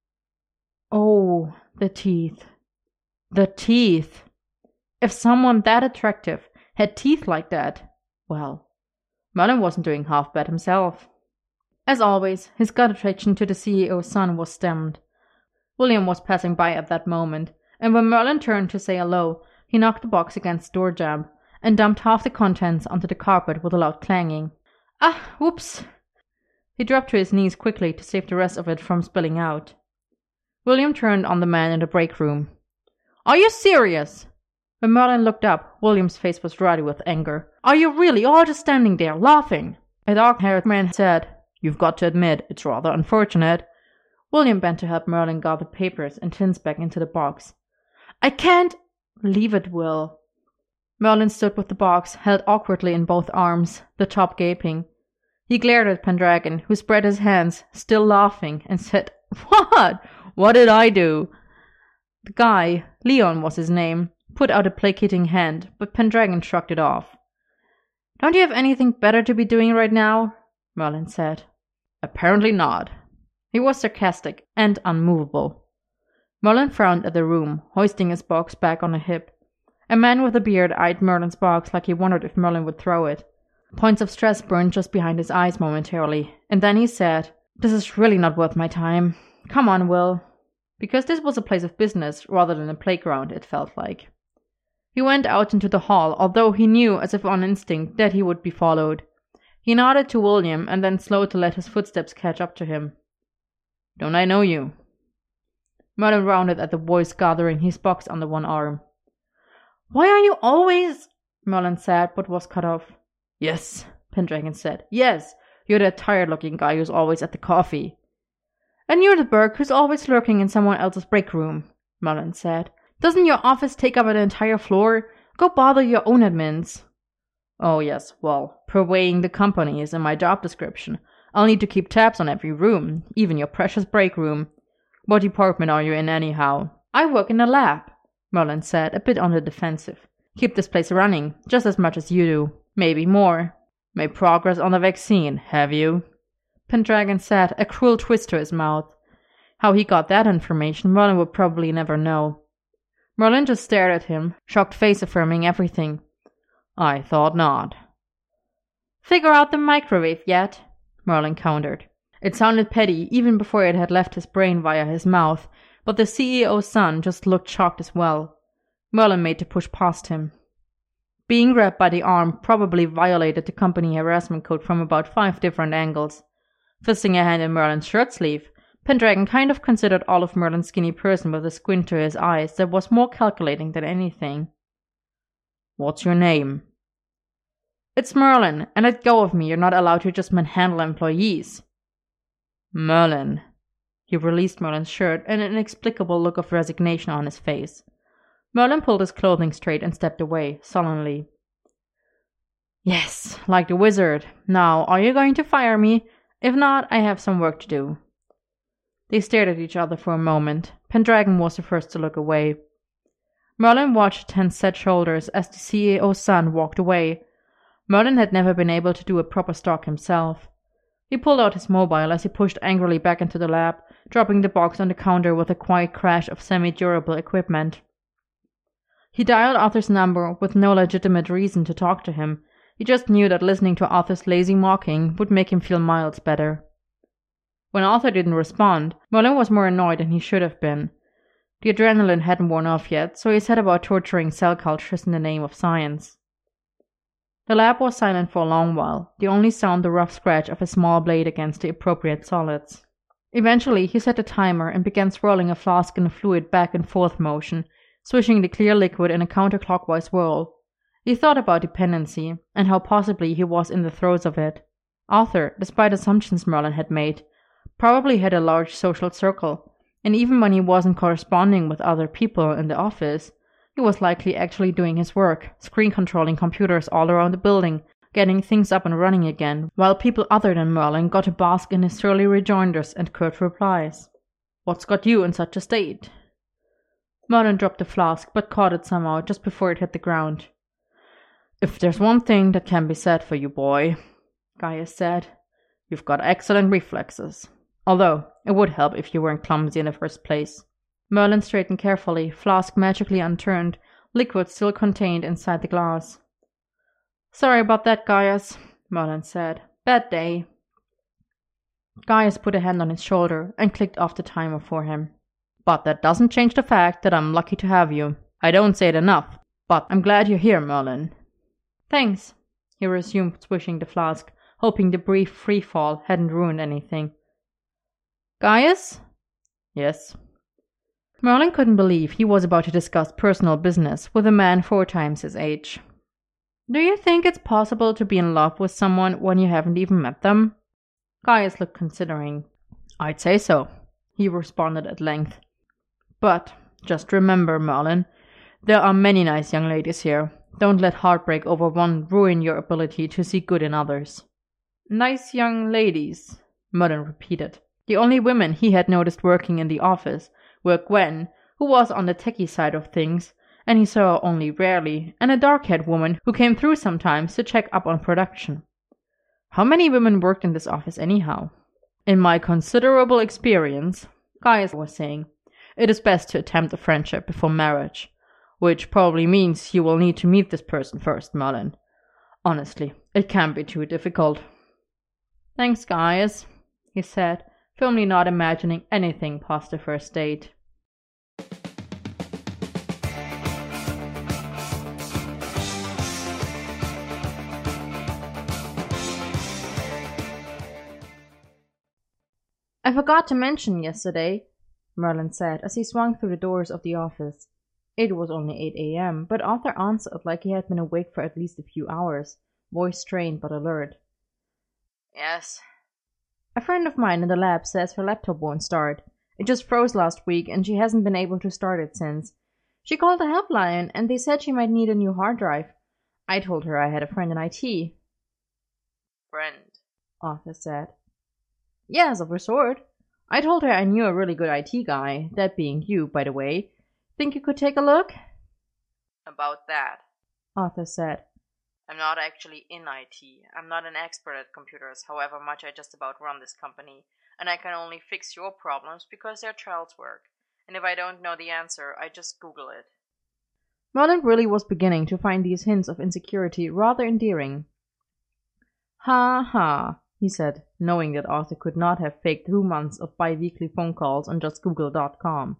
Oh, the teeth. The teeth! If someone that attractive had teeth like that, well... Merlin wasn't doing half bad himself. As always, his gut attraction to the CEO's son was stemmed. William was passing by at that moment, and when Merlin turned to say hello, he knocked the box against the door jamb and dumped half the contents onto the carpet with a loud clanging. Ah, whoops! He dropped to his knees quickly to save the rest of it from spilling out. William turned on the man in the break room. Are you serious? When Merlin looked up, William's face was ruddy with anger. Are you really all just standing there, laughing? A dark-haired man said, You've got to admit, it's rather unfortunate. William bent to help Merlin gather papers and tins back into the box. I can't... Leave it, Will. Merlin stood with the box held awkwardly in both arms, the top gaping. He glared at Pendragon, who spread his hands, still laughing, and said, What? What did I do? The guy, Leon was his name, put out a placating hand, but Pendragon shrugged it off. Don't you have anything better to be doing right now? Merlin said. Apparently not. He was sarcastic and unmovable. Merlin frowned at the room, hoisting his box back on a hip. A man with a beard eyed Merlin's box like he wondered if Merlin would throw it. Points of stress burned just behind his eyes momentarily, and then he said, This is really not worth my time. Come on, Will. Because this was a place of business rather than a playground, it felt like. He went out into the hall, although he knew as if on instinct that he would be followed. He nodded to William and then slowed to let his footsteps catch up to him. Don't I know you? Merlin rounded at the voice gathering his box under one arm. Why are you always... Merlin said, but was cut off. Yes, Pendragon said. Yes, you're that tired-looking guy who's always at the coffee. And you're the Burke who's always lurking in someone else's break room, Merlin said. Doesn't your office take up an entire floor? Go bother your own admins. Oh yes, well, purveying the company is in my job description. I'll need to keep tabs on every room, even your precious break room. What department are you in anyhow? I work in the lab, Merlin said, a bit on the defensive. Keep this place running, just as much as you do. Maybe more. Made progress on the vaccine, have you? Pendragon said, a cruel twist to his mouth. How he got that information, Merlin would probably never know. Merlin just stared at him, shocked face affirming everything. I thought not. Figure out the microwave yet? Merlin countered. It sounded petty even before it had left his brain via his mouth, but the CEO's son just looked shocked as well. Merlin made to push past him. Being grabbed by the arm probably violated the company harassment code from about 5 different angles. Fisting a hand in Merlin's shirt sleeve, Pendragon kind of considered all of Merlin's skinny person with a squint to his eyes that was more calculating than anything. What's your name? It's Merlin, and let go of me, you're not allowed to just manhandle employees. Merlin. He released Merlin's shirt, and an inexplicable look of resignation on his face. Merlin pulled his clothing straight and stepped away, sullenly. Yes, like the wizard. Now, are you going to fire me? If not, I have some work to do. They stared at each other for a moment. Pendragon was the first to look away. Merlin watched tense set shoulders as the CEO's son walked away. Merlin had never been able to do a proper stalk himself. He pulled out his mobile as he pushed angrily back into the lab, dropping the box on the counter with a quiet crash of semi-durable equipment. He dialed Arthur's number with no legitimate reason to talk to him. He just knew that listening to Arthur's lazy mocking would make him feel miles better. When Arthur didn't respond, Merlin was more annoyed than he should have been. The adrenaline hadn't worn off yet, so he set about torturing cell cultures in the name of science. The lab was silent for a long while, the only sound the rough scratch of a small blade against the appropriate solids. Eventually, he set a timer and began swirling a flask in a fluid back and forth motion, swishing the clear liquid in a counterclockwise whirl. He thought about dependency, and how possibly he was in the throes of it. Arthur, despite assumptions Merlin had made, probably had a large social circle, and even when he wasn't corresponding with other people in the office, he was likely actually doing his work, screen controlling computers all around the building, getting things up and running again, while people other than Merlin got to bask in his surly rejoinders and curt replies. "What's got you in such a state?" Merlin dropped the flask, but caught it somehow just before it hit the ground. "If there's one thing that can be said for you, boy," Gaius said, "you've got excellent reflexes. Although, it would help if you weren't clumsy in the first place." Merlin straightened carefully, flask magically unturned, liquid still contained inside the glass. "Sorry about that, Gaius," Merlin said. "Bad day." Gaius put a hand on his shoulder and clicked off the timer for him. "But that doesn't change the fact that I'm lucky to have you. I don't say it enough, but I'm glad you're here, Merlin." "Thanks," he resumed, swishing the flask, hoping the brief free fall hadn't ruined anything. "Gaius?" "Yes." Merlin couldn't believe he was about to discuss personal business with a man 4 times his age. "Do you think it's possible to be in love with someone when you haven't even met them?" Gaius looked considering. "I'd say so," he responded at length. "But just remember, Merlin, there are many nice young ladies here. Don't let heartbreak over one ruin your ability to see good in others." "Nice young ladies," Merlin repeated. The only women he had noticed working in the office were Gwen, who was on the techie side of things, and he saw her only rarely, and a dark-haired woman who came through sometimes to check up on production. How many women worked in this office anyhow? "In my considerable experience," Gaius was saying, "it is best to attempt a friendship before marriage, which probably means you will need to meet this person first, Merlin. Honestly, it can't be too difficult." "Thanks, Gaius," he said, firmly not imagining anything past the first date. "I forgot to mention yesterday," Merlin said as he swung through the doors of the office. It was only 8 a.m., but Arthur answered like he had been awake for at least a few hours, voice strained but alert. "Yes?" "A friend of mine in the lab says her laptop won't start. It just froze last week and she hasn't been able to start it since. She called the helpline and they said she might need a new hard drive. I told her I had a friend in IT." "Friend?" Arthur said. "Yes, of a sort. I told her I knew a really good IT guy, that being you, by the way. Think you could take a look?" "About that?" Arthur said. "I'm not actually in IT. I'm not an expert at computers, however much I just about run this company, and I can only fix your problems because they're child's work. And if I don't know the answer, I just Google it." Merlin really was beginning to find these hints of insecurity rather endearing. "Ha ha," he said, knowing that Arthur could not have faked 2 months of bi-weekly phone calls on just Google.com.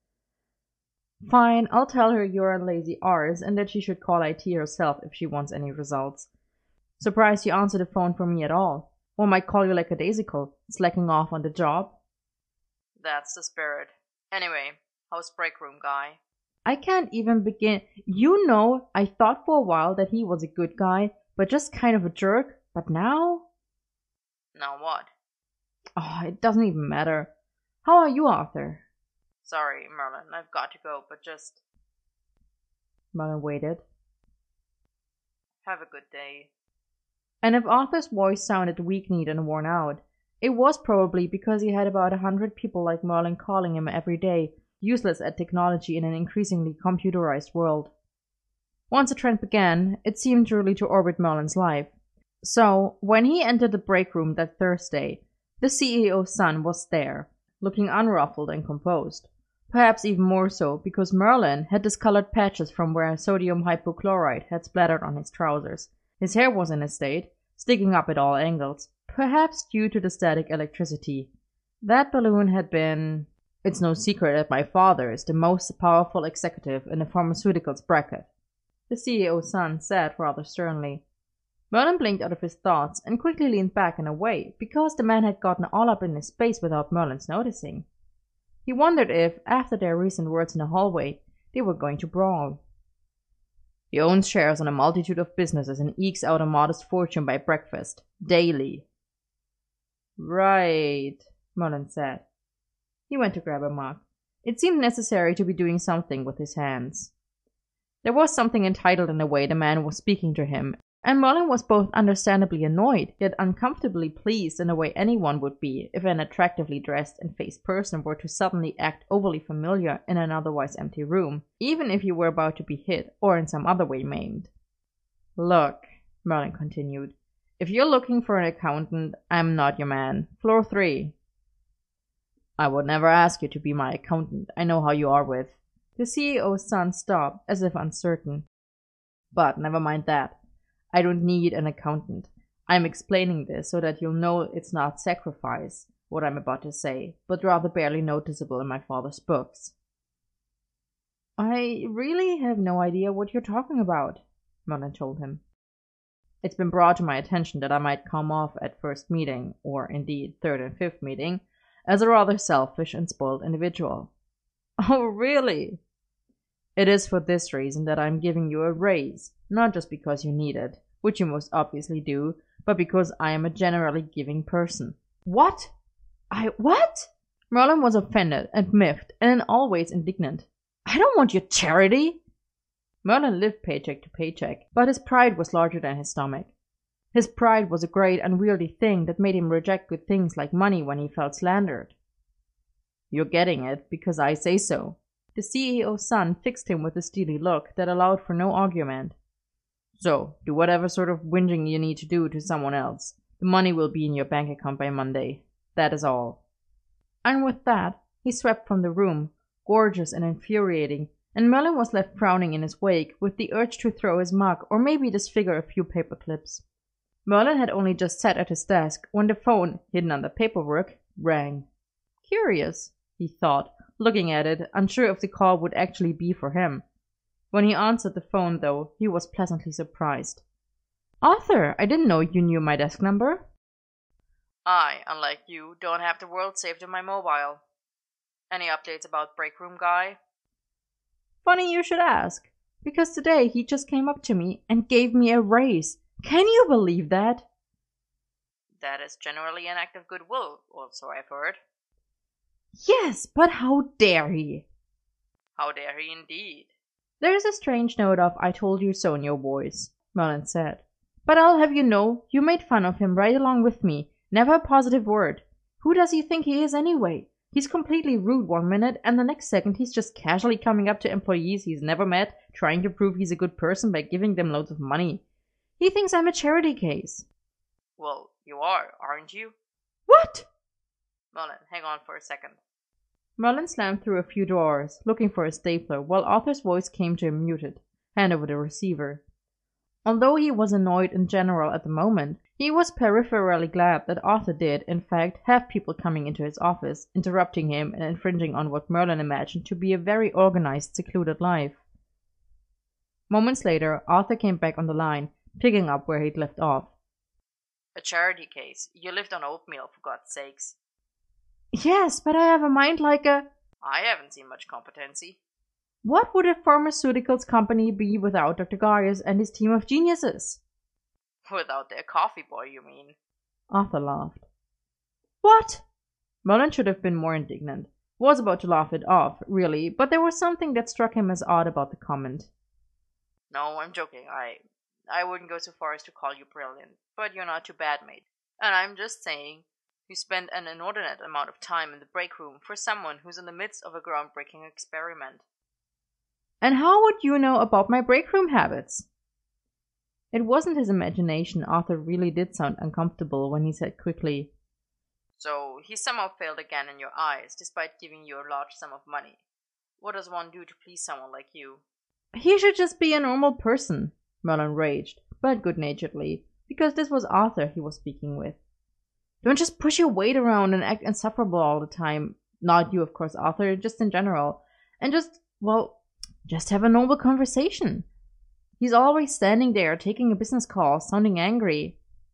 "Fine, I'll tell her you're a lazy arse and that she should call IT herself if she wants any results. Surprised you answered the phone for me at all. One might call you like a daisical, slacking off on the job." "That's the spirit. Anyway, how's break room guy?" "I can't even begin. You know, I thought for a while that he was a good guy, but just kind of a jerk. But now?" "Now what?" "Oh, it doesn't even matter. How are you, Arthur?" "Sorry, Merlin, I've got to go, but just Merlin waited. have a good day." And if Arthur's voice sounded weak-kneed and worn out, it was probably because he had about 100 people like Merlin calling him every day, useless at technology in an increasingly computerized world. Once the trend began, it seemed truly to orbit Merlin's life. So, when he entered the break room that Thursday, the CEO's son was there, looking unruffled and composed. Perhaps even more so because Merlin had discolored patches from where sodium hypochlorite had splattered on his trousers. His hair was in a state, sticking up at all angles, perhaps due to the static electricity. That balloon had been... It's no secret that my father is the most powerful executive in the pharmaceuticals bracket, the CEO's son said rather sternly. Merlin blinked out of his thoughts and quickly leaned back and away, because the man had gotten all up in his face without Merlin's noticing. He wondered if, after their recent words in the hallway, they were going to brawl. "He owns shares in a multitude of businesses and ekes out a modest fortune by breakfast. Daily." "Right," Merlin said. He went to grab a mug. It seemed necessary to be doing something with his hands. There was something entitled in the way the man was speaking to him, and Merlin was both understandably annoyed, yet uncomfortably pleased in a way anyone would be if an attractively dressed and faced person were to suddenly act overly familiar in an otherwise empty room, even if he were about to be hit or in some other way maimed. Look, Merlin continued, if you're looking for an accountant, I'm not your man. Floor 3. I would never ask you to be my accountant. I know how you are with. The CEO's son stopped, as if uncertain. But never mind that. I don't need an accountant. I'm explaining this so that you'll know it's not sacrifice, what I'm about to say, but rather barely noticeable in my father's books. I really have no idea what you're talking about, Merlin told him. It's been brought to my attention that I might come off at first meeting, or indeed third and fifth meeting, as a rather selfish and spoiled individual. Oh, really? It is for this reason that I'm giving you a raise, not just because you need it, which you most obviously do, but because I am a generally giving person. What? What? Merlin was offended and miffed and in all ways indignant. I don't want your charity! Merlin lived paycheck to paycheck, but his pride was larger than his stomach. His pride was a great unwieldy thing that made him reject good things like money when he felt slandered. You're getting it because I say so. The CEO's son fixed him with a steely look that allowed for no argument. So, do whatever sort of whinging you need to do to someone else. The money will be in your bank account by Monday. That is all. And with that, he swept from the room, gorgeous and infuriating, and Merlin was left frowning in his wake with the urge to throw his mug or maybe disfigure a few paper clips. Merlin had only just sat at his desk when the phone, hidden under paperwork, rang. Curious, he thought, looking at it, unsure if the call would actually be for him. When he answered the phone, though, he was pleasantly surprised. Arthur, I didn't know you knew my desk number. I, unlike you, don't have the world saved in my mobile. Any updates about Break Room Guy? Funny you should ask, because today he just came up to me and gave me a raise. Can you believe that? That is generally an act of goodwill, also I've heard. Yes, but how dare he? How dare he indeed? There is a strange note of I told you so in your voice, Merlin said. But I'll have you know, you made fun of him right along with me. Never a positive word. Who does he think he is anyway? He's completely rude one minute, and the next second he's just casually coming up to employees he's never met, trying to prove he's a good person by giving them loads of money. He thinks I'm a charity case. Well, you are, aren't you? What? Merlin, hang on for a second. Merlin slammed through a few drawers, looking for a stapler, while Arthur's voice came to him muted. Hand over the receiver. Although he was annoyed in general at the moment, he was peripherally glad that Arthur did, in fact, have people coming into his office, interrupting him and infringing on what Merlin imagined to be a very organized, secluded life. Moments later, Arthur came back on the line, picking up where he'd left off. A charity case. You lived on oatmeal, for God's sakes. Yes, but I have a mind like a... I haven't seen much competency. What would a pharmaceuticals company be without Dr. Gaius and his team of geniuses? Without their coffee boy, you mean? Arthur laughed. What? Merlin should have been more indignant. Was about to laugh it off, really, but there was something that struck him as odd about the comment. No, I'm joking. I wouldn't go so far as to call you brilliant, but you're not too bad, mate. And I'm just saying, you spend an inordinate amount of time in the break room for someone who's in the midst of a groundbreaking experiment. And how would you know about my break room habits? It wasn't his imagination. Arthur really did sound uncomfortable when he said quickly, So he somehow failed again in your eyes, despite giving you a large sum of money. What does one do to please someone like you? He should just be a normal person, Merlin raged, but good-naturedly, because this was Arthur he was speaking with. Don't just push your weight around and act insufferable all the time. Not you, of course, Arthur, just in general. And just have a normal conversation. He's always standing there, taking a business call, sounding angry.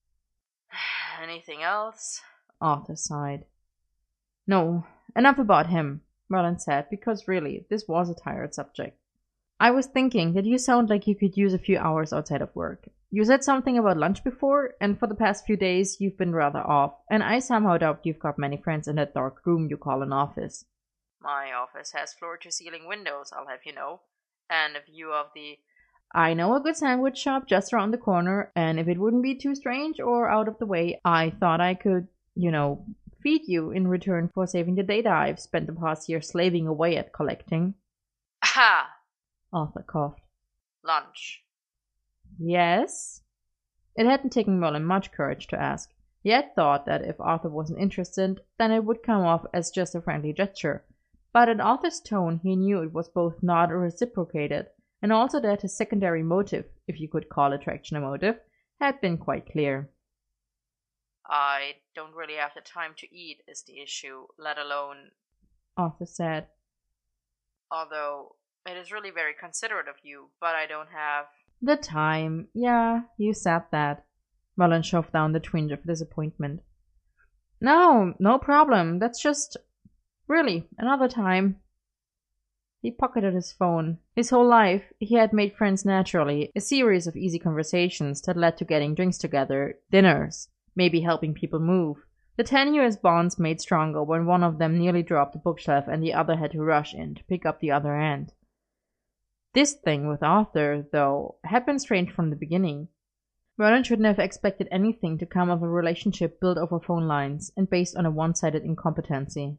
Anything else? Arthur sighed. No, enough about him, Merlin said, because really, this was a tired subject. I was thinking that you sound like you could use a few hours outside of work. You said something about lunch before, and for the past few days you've been rather off, and I somehow doubt you've got many friends in that dark room you call an office. My office has floor-to-ceiling windows, I'll have you know, and a view of the... I know a good sandwich shop just around the corner, and if it wouldn't be too strange or out of the way, I thought I could, feed you in return for saving the data I've spent the past year slaving away at collecting. Aha! Arthur coughed. Lunch. Yes? It hadn't taken Merlin much courage to ask. He had thought that if Arthur wasn't interested, then it would come off as just a friendly gesture. But in Arthur's tone, he knew it was both not reciprocated, and also that his secondary motive, if you could call attraction a motive, had been quite clear. I don't really have the time to eat is the issue, let alone... Arthur said. Although, it is really very considerate of you, but I don't have... The time. Yeah, you said that. Merlin shoved down the twinge of disappointment. No problem. That's just... Really, another time. He pocketed his phone. His whole life, he had made friends naturally, a series of easy conversations that led to getting drinks together, dinners, maybe helping people move. The tenuous bonds made stronger when one of them nearly dropped the bookshelf and the other had to rush in to pick up the other end. This thing with Arthur, though, had been strange from the beginning. Merlin shouldn't have expected anything to come of a relationship built over phone lines and based on a one-sided incompetency.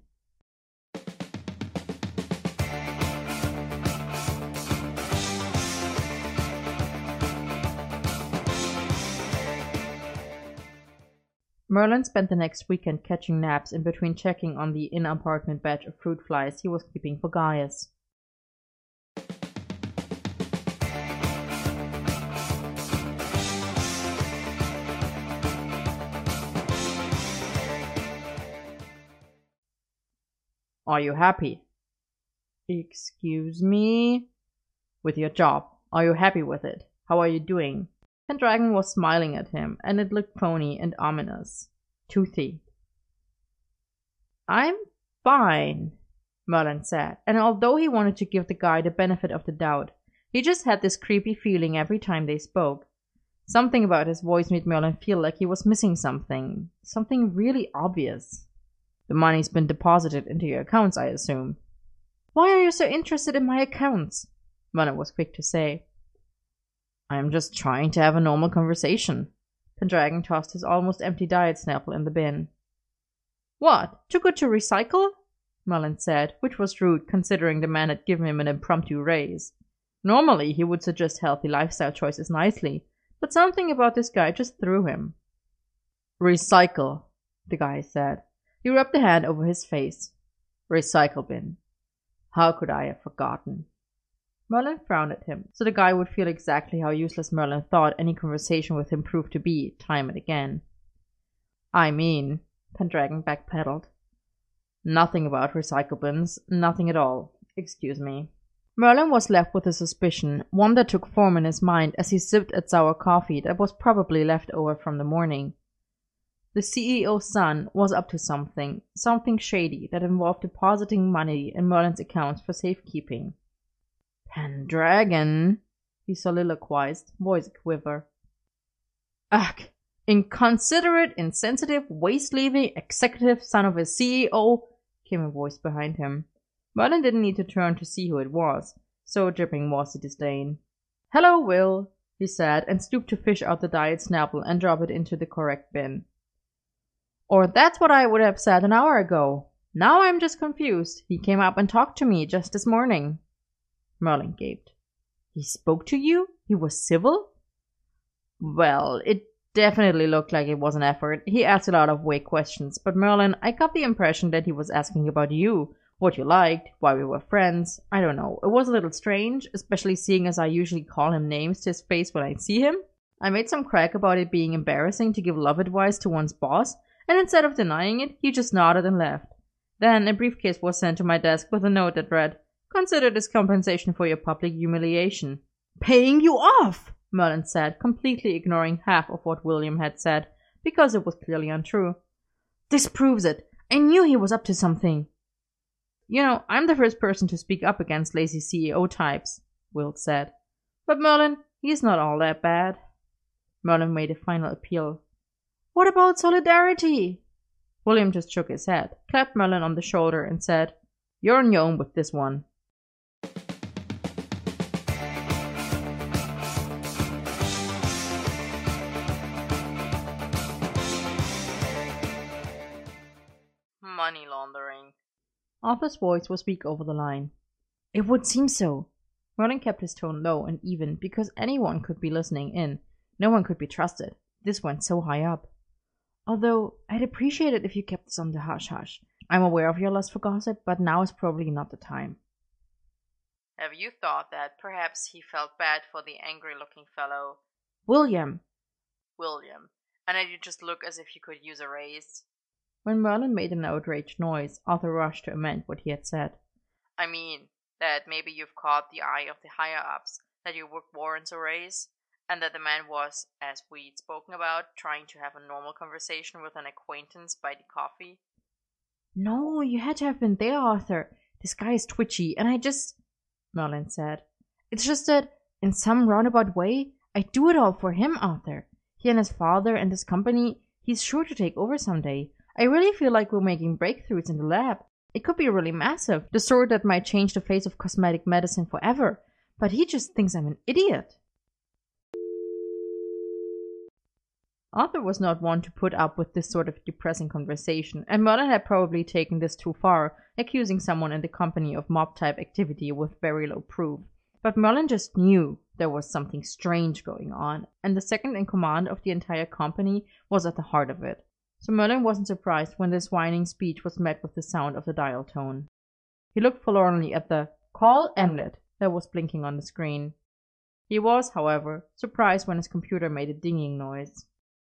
Merlin spent the next weekend catching naps in between checking on the in-apartment batch of fruit flies he was keeping for Gaius. Are you happy? Excuse me? With your job. Are you happy with it? How are you doing? Pendragon was smiling at him, and it looked phony and ominous. Toothy. I'm fine, Merlin said, and although he wanted to give the guy the benefit of the doubt, he just had this creepy feeling every time they spoke. Something about his voice made Merlin feel like he was missing something really obvious. The money's been deposited into your accounts, I assume. Why are you so interested in my accounts? Merlin was quick to say. I'm just trying to have a normal conversation. Pendragon tossed his almost empty diet Snapple in the bin. What? Too good to recycle? Merlin said, which was rude considering the man had given him an impromptu raise. Normally he would suggest healthy lifestyle choices nicely, but something about this guy just threw him. Recycle, the guy said. He rubbed a hand over his face. Recycle bin. How could I have forgotten? Merlin frowned at him, so the guy would feel exactly how useless Merlin thought any conversation with him proved to be, time and again. I mean, Pendragon backpedaled. Nothing about recycle bins, nothing at all. Excuse me. Merlin was left with a suspicion, one that took form in his mind as he sipped at sour coffee that was probably left over from the morning. The CEO's son was up to something shady that involved depositing money in Merlin's accounts for safekeeping. Pendragon, he soliloquized, voice quiver. Ugh, inconsiderate, insensitive, waste-leaving, executive son of a CEO, came a voice behind him. Merlin didn't need to turn to see who it was, so dripping was the disdain. Hello, Will, he said, and stooped to fish out the diet Snapple and drop it into the correct bin. Or that's what I would have said an hour ago. Now I'm just confused. He came up and talked to me just this morning. Merlin gaped. He spoke to you? He was civil? Well, it definitely looked like it was an effort. He asked a lot of vague questions, but Merlin, I got the impression that he was asking about you, what you liked, why we were friends. I don't know. It was a little strange, especially seeing as I usually call him names to his face when I see him. I made some crack about it being embarrassing to give love advice to one's boss, and instead of denying it, he just nodded and left. Then a briefcase was sent to my desk with a note that read, Consider this compensation for your public humiliation. Paying you off, Merlin said, completely ignoring half of what William had said, because it was clearly untrue. This proves it. I knew he was up to something. You know, I'm the first person to speak up against lazy CEO types, Will said. But Merlin, he's not all that bad. Merlin made a final appeal. What about solidarity? William just shook his head, clapped Merlin on the shoulder, and said, You're on your own with this one. Money laundering. Arthur's voice was weak over the line. It would seem so. Merlin kept his tone low and even because anyone could be listening in. No one could be trusted. This went so high up. Although, I'd appreciate it if you kept this on the hush-hush. I'm aware of your lust for gossip, but now is probably not the time. Have you thought that perhaps he felt bad for the angry-looking fellow? William! And that you just look as if you could use a raise? When Merlin made an outraged noise, Arthur rushed to amend what he had said. I mean, that maybe you've caught the eye of the higher-ups, that your work warrants a raise, and that the man was, as we'd spoken about, trying to have a normal conversation with an acquaintance by the coffee? No, you had to have been there, Arthur. This guy is twitchy, and Merlin said. It's just that, in some roundabout way, I do it all for him, Arthur. He and his father and his company, he's sure to take over someday. I really feel like we're making breakthroughs in the lab. It could be really massive, the sort that might change the face of cosmetic medicine forever. But he just thinks I'm an idiot. Arthur was not one to put up with this sort of depressing conversation, and Merlin had probably taken this too far, accusing someone in the company of mob-type activity with very low proof. But Merlin just knew there was something strange going on, and the second in command of the entire company was at the heart of it. So Merlin wasn't surprised when this whining speech was met with the sound of the dial tone. He looked forlornly at the "Call Emlet" that was blinking on the screen. He was, however, surprised when his computer made a dinging noise.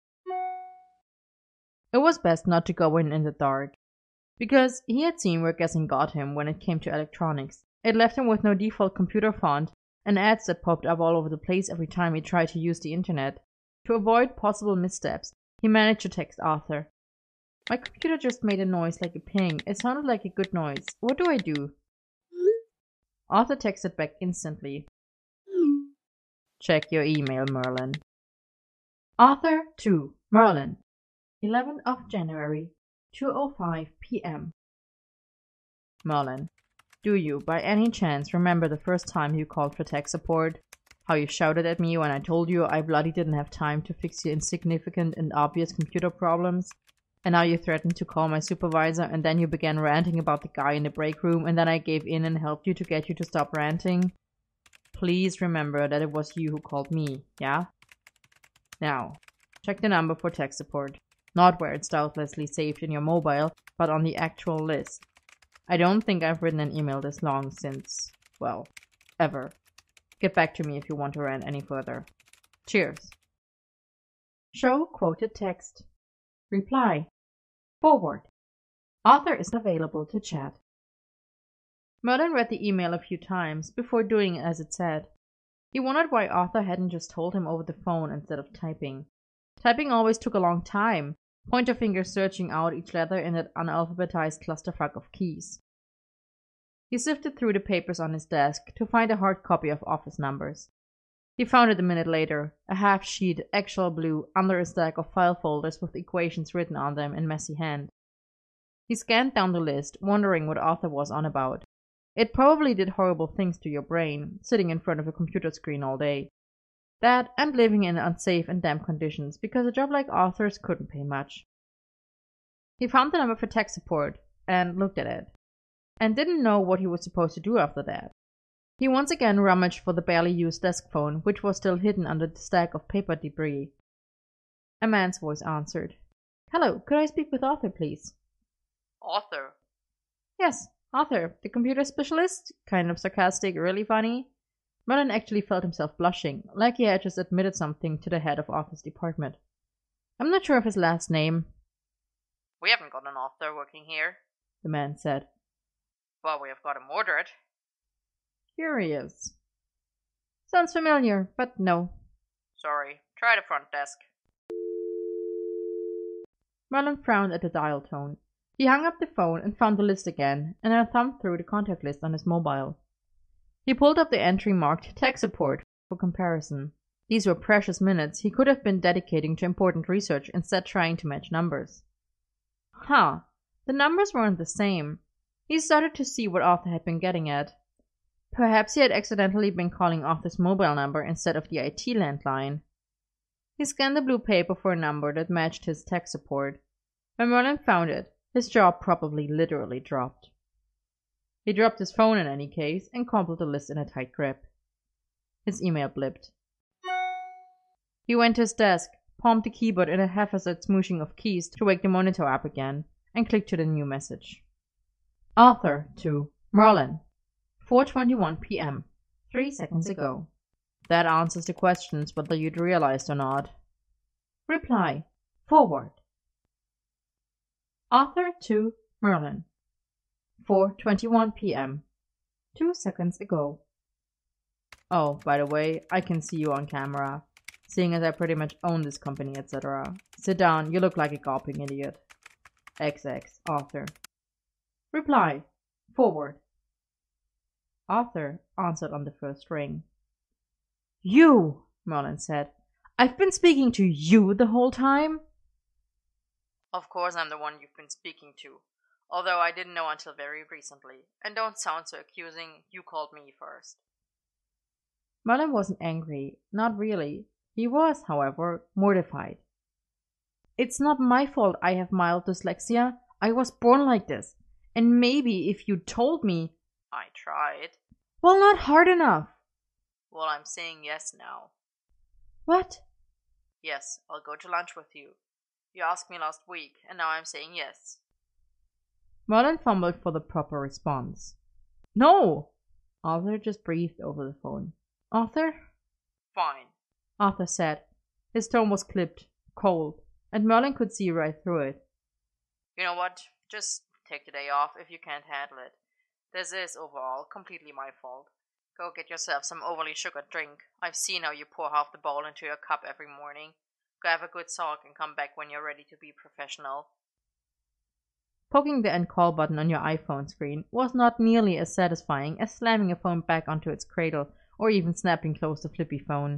It was best not to go in the dark, because he had seen where guessing got him when it came to electronics. It left him with no default computer font, and ads that popped up all over the place every time he tried to use the internet. To avoid possible missteps, he managed to text Arthur. My computer just made a noise like a ping. It sounded like a good noise. What do I do? Arthur texted back instantly. Check your email, Merlin. Arthur to Merlin. 11th of January, 2:05 p.m. Merlin, do you, by any chance, remember the first time you called for tech support? How you shouted at me when I told you I bloody didn't have time to fix your insignificant and obvious computer problems? And now you threatened to call my supervisor, and then you began ranting about the guy in the break room, and then I gave in and helped you to get you to stop ranting? Please remember that it was you who called me, yeah? Now, check the number for tech support. Not where it's doubtlessly saved in your mobile, but on the actual list. I don't think I've written an email this long since, well, ever. Get back to me if you want to rant any further. Cheers. Show quoted text. Reply. Forward. Arthur is available to chat. Merlin read the email a few times before doing as it said. He wondered why Arthur hadn't just told him over the phone instead of typing. Typing always took a long time, pointer fingers searching out each letter in that unalphabetized clusterfuck of keys. He sifted through the papers on his desk to find a hard copy of office numbers. He found it a minute later, a half-sheet, eggshell blue, under a stack of file folders with equations written on them in messy hand. He scanned down the list, wondering what Arthur was on about. It probably did horrible things to your brain, sitting in front of a computer screen all day. That, and living in unsafe and damp conditions, because a job like Arthur's couldn't pay much. He found the number for tech support, and looked at it, and didn't know what he was supposed to do after that. He once again rummaged for the barely used desk phone, which was still hidden under the stack of paper debris. A man's voice answered. Hello, could I speak with Arthur, please? Arthur? Yes, Arthur, the computer specialist? Kind of sarcastic, really funny? Merlin actually felt himself blushing, like he had just admitted something to the head of Arthur's department. I'm not sure of his last name. We haven't got an Arthur working here, the man said. Well, we have got a Mordred. Curious. Sounds familiar, but no. Sorry, try the front desk. Merlin frowned at the dial tone. He hung up the phone and found the list again, and then thumbed through the contact list on his mobile. He pulled up the entry marked Tech Support for comparison. These were precious minutes he could have been dedicating to important research, instead trying to match numbers. The numbers weren't the same. He started to see what Arthur had been getting at. Perhaps he had accidentally been calling Arthur's mobile number instead of the IT landline. He scanned the blue paper for a number that matched his tech support. When Merlin found it, his jaw probably literally dropped. He dropped his phone in any case and crumpled the list in a tight grip. His email blipped. He went to his desk, palmed the keyboard in a haphazard smooshing of keys to wake the monitor up again, and clicked to the new message. Arthur to Merlin. 4:21 p.m. 3 seconds ago. That answers the questions whether you'd realized or not. Reply. Forward. Arthur to Merlin. 4:21 p.m. 2 seconds ago. Oh, by the way, I can see you on camera, seeing as I pretty much own this company, etc. Sit down, you look like a gawping idiot. XX, Arthur. Reply. Forward. Arthur answered on the first ring. You, Merlin said. I've been speaking to you the whole time? Of course I'm the one you've been speaking to. Although I didn't know until very recently. And don't sound so accusing, you called me first. Merlin wasn't angry, not really. He was, however, mortified. It's not my fault I have mild dyslexia. I was born like this. And maybe if you told me... I tried. Well, not hard enough. Well, I'm saying yes now. What? Yes, I'll go to lunch with you. You asked me last week, and now I'm saying yes. Merlin fumbled for the proper response. No! Arthur just breathed over the phone. Arthur? Fine, Arthur said. His tone was clipped, cold, and Merlin could see right through it. You know what? Just take the day off if you can't handle it. This is, overall, completely my fault. Go get yourself some overly sugared drink. I've seen how you pour half the bowl into your cup every morning. Go have a good sulk and come back when you're ready to be professional. Poking the end call button on your iPhone screen was not nearly as satisfying as slamming a phone back onto its cradle or even snapping close the flippy phone.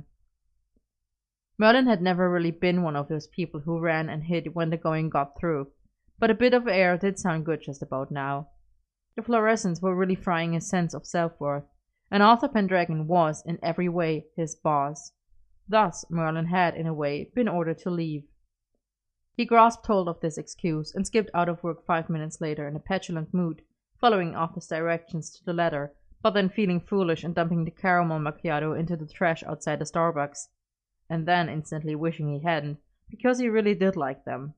Merlin had never really been one of those people who ran and hid when the going got through, but a bit of air did sound good just about now. The fluorescents were really frying his sense of self-worth, and Arthur Pendragon was, in every way, his boss. Thus, Merlin had, in a way, been ordered to leave. He grasped hold of this excuse and skipped out of work 5 minutes later in a petulant mood, following Arthur's directions to the letter, but then feeling foolish and dumping the caramel macchiato into the trash outside the Starbucks. And then instantly wishing he hadn't, because he really did like them.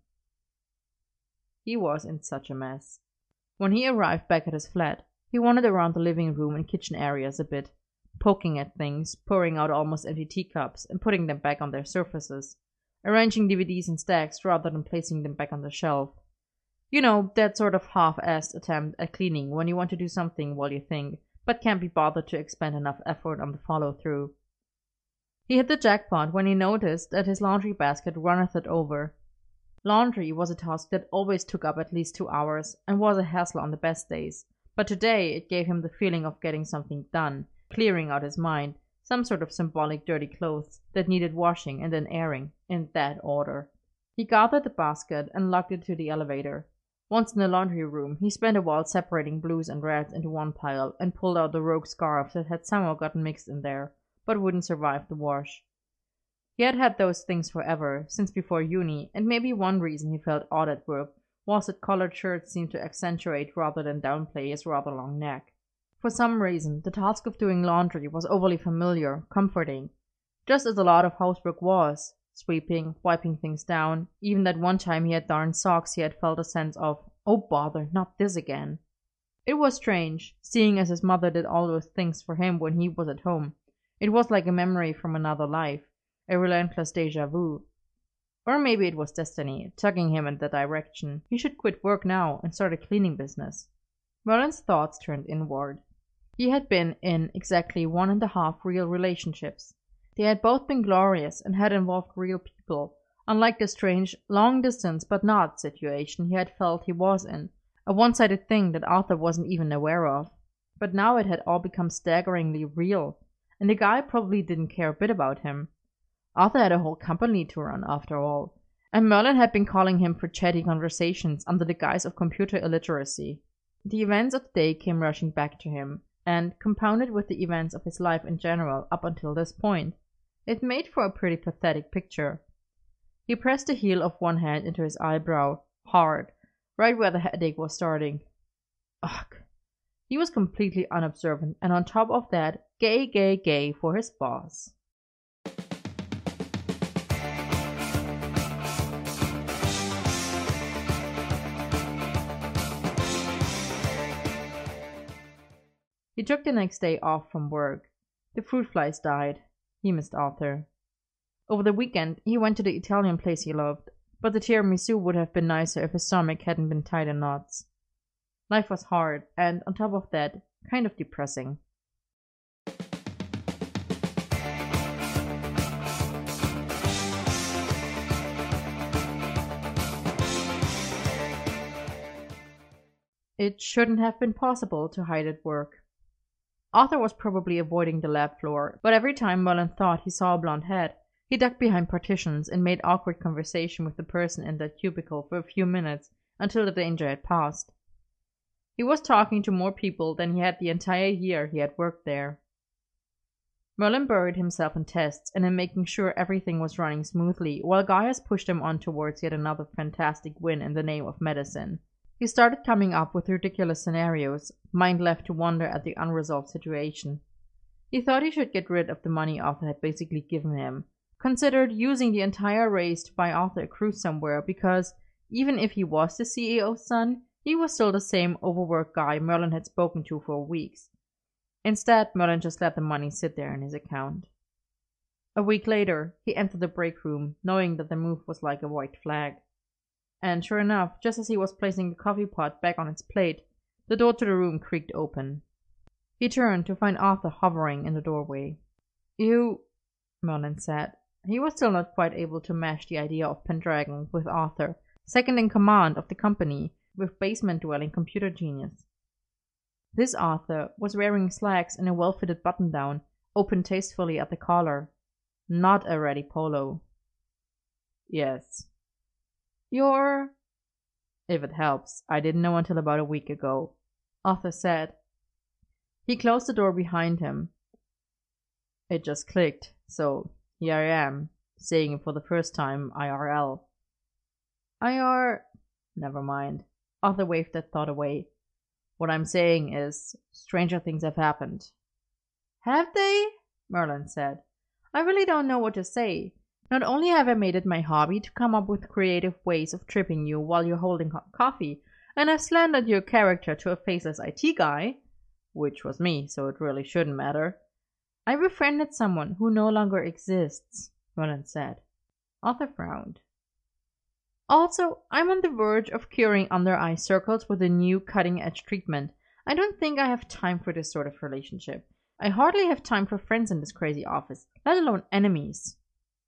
He was in such a mess. When he arrived back at his flat, he wandered around the living room and kitchen areas a bit, poking at things, pouring out almost empty teacups and putting them back on their surfaces, arranging DVDs in stacks rather than placing them back on the shelf. You know, that sort of half-assed attempt at cleaning when you want to do something while you think, but can't be bothered to expend enough effort on the follow-through. He hit the jackpot when he noticed that his laundry basket runneth it over. Laundry was a task that always took up at least 2 hours and was a hassle on the best days, but today it gave him the feeling of getting something done, clearing out his mind, some sort of symbolic dirty clothes that needed washing and then airing, in that order. He gathered the basket and lugged it to the elevator. Once in the laundry room, he spent a while separating blues and reds into one pile and pulled out the rogue scarf that had somehow gotten mixed in there, but wouldn't survive the wash. He had had those things forever, since before uni, and maybe one reason he felt odd at work was that collared shirts seemed to accentuate rather than downplay his rather long neck. For some reason, the task of doing laundry was overly familiar, comforting, just as a lot of housework was. Sweeping, wiping things down, even that one time he had darned socks he had felt a sense of, oh bother, not this again. It was strange, seeing as his mother did all those things for him when he was at home. It was like a memory from another life. A relentless déjà vu. Or maybe it was destiny, tugging him in that direction. He should quit work now and start a cleaning business. Merlin's thoughts turned inward. He had been in exactly 1.5 real relationships. They had both been glorious and had involved real people, unlike the strange, long-distance but not situation he had felt he was in, a one-sided thing that Arthur wasn't even aware of. But now it had all become staggeringly real, and the guy probably didn't care a bit about him. Arthur had a whole company to run, after all, and Merlin had been calling him for chatty conversations under the guise of computer illiteracy. The events of the day came rushing back to him, and, compounded with the events of his life in general up until this point, it made for a pretty pathetic picture. He pressed the heel of one hand into his eyebrow, hard, right where the headache was starting. Ugh! He was completely unobservant, and on top of that, gay for his boss. He took the next day off from work. The fruit flies died. He missed Arthur. Over the weekend, he went to the Italian place he loved, but the tiramisu would have been nicer if his stomach hadn't been tied in knots. Life was hard, and on top of that, kind of depressing. It shouldn't have been possible to hide at work. Arthur was probably avoiding the lab floor, but every time Merlin thought he saw a blonde head, he ducked behind partitions and made awkward conversation with the person in that cubicle for a few minutes until the danger had passed. He was talking to more people than he had the entire year he had worked there. Merlin buried himself in tests and in making sure everything was running smoothly, while Gaius pushed him on towards yet another fantastic win in the name of medicine. He started coming up with ridiculous scenarios, mind left to wonder at the unresolved situation. He thought he should get rid of the money Arthur had basically given him, considered using the entire raise to buy Arthur a cruise somewhere because, even if he was the CEO's son, he was still the same overworked guy Merlin had spoken to for weeks. Instead, Merlin just let the money sit there in his account. A week later, he entered the break room, knowing that the move was like a white flag. And sure enough, just as he was placing the coffee pot back on its plate, the door to the room creaked open. He turned to find Arthur hovering in the doorway. "You," Merlin said. He was still not quite able to mash the idea of Pendragon with Arthur, second in command of the company, with basement-dwelling computer genius. This Arthur was wearing slacks and a well-fitted button-down, open tastefully at the collar. Not a ready polo. "Yes." "You're—" "If it helps, I didn't know until about a week ago," Arthur said. He closed the door behind him. It just clicked, so here I am, saying it for the first time IRL. Never mind. Arthur waved that thought away. "What I'm saying is, stranger things have happened." "Have they?" Merlin said. "I really don't know what to say. Not only have I made it my hobby to come up with creative ways of tripping you while you're holding hot coffee, and I've slandered your character to a faceless IT guy, which was me, so it really shouldn't matter. I befriended someone who no longer exists," Merlin said. Arthur frowned. "Also, I'm on the verge of curing under-eye circles with a new cutting-edge treatment. I don't think I have time for this sort of relationship. I hardly have time for friends in this crazy office, let alone enemies."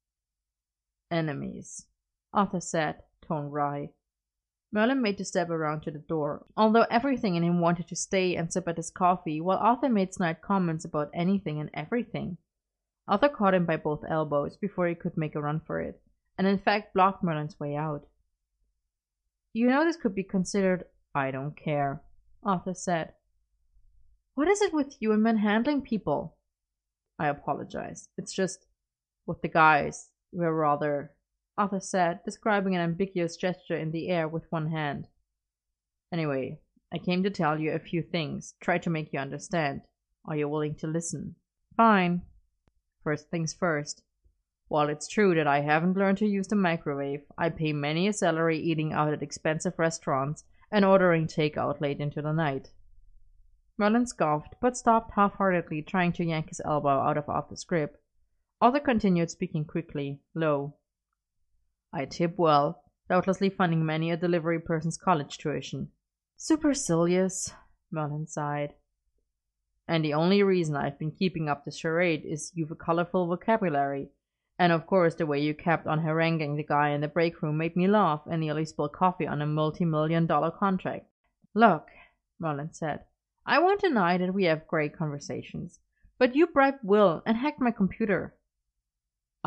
"Enemies," Arthur said, tone wry. Merlin made the step around to the door, although everything in him wanted to stay and sip at his coffee, while Arthur made snide comments about anything and everything. Arthur caught him by both elbows before he could make a run for it, and in fact blocked Merlin's way out. "You know this could be considered—" "I don't care," Arthur said. "What is it with you and men handling people?" "I apologize. It's just, with the guys, we're rather—" Arthur said, describing an ambiguous gesture in the air with one hand. "Anyway, I came to tell you a few things, try to make you understand. Are you willing to listen?" "Fine." "First things first. While it's true that I haven't learned to use the microwave, I pay many a salary eating out at expensive restaurants and ordering takeout late into the night." Merlin scoffed, but stopped half-heartedly trying to yank his elbow out of Arthur's grip. Arthur continued speaking quickly, low. "I tip well, doubtlessly funding many a delivery person's college tuition." "Supercilious," Merlin sighed. "And the only reason I've been keeping up the charade is you've a colorful vocabulary. And of course the way you kept on haranguing the guy in the break room made me laugh and nearly spill coffee on a multi-million-dollar contract." "Look," Merlin said, "I won't deny that we have great conversations, but you bribed Will and hacked my computer."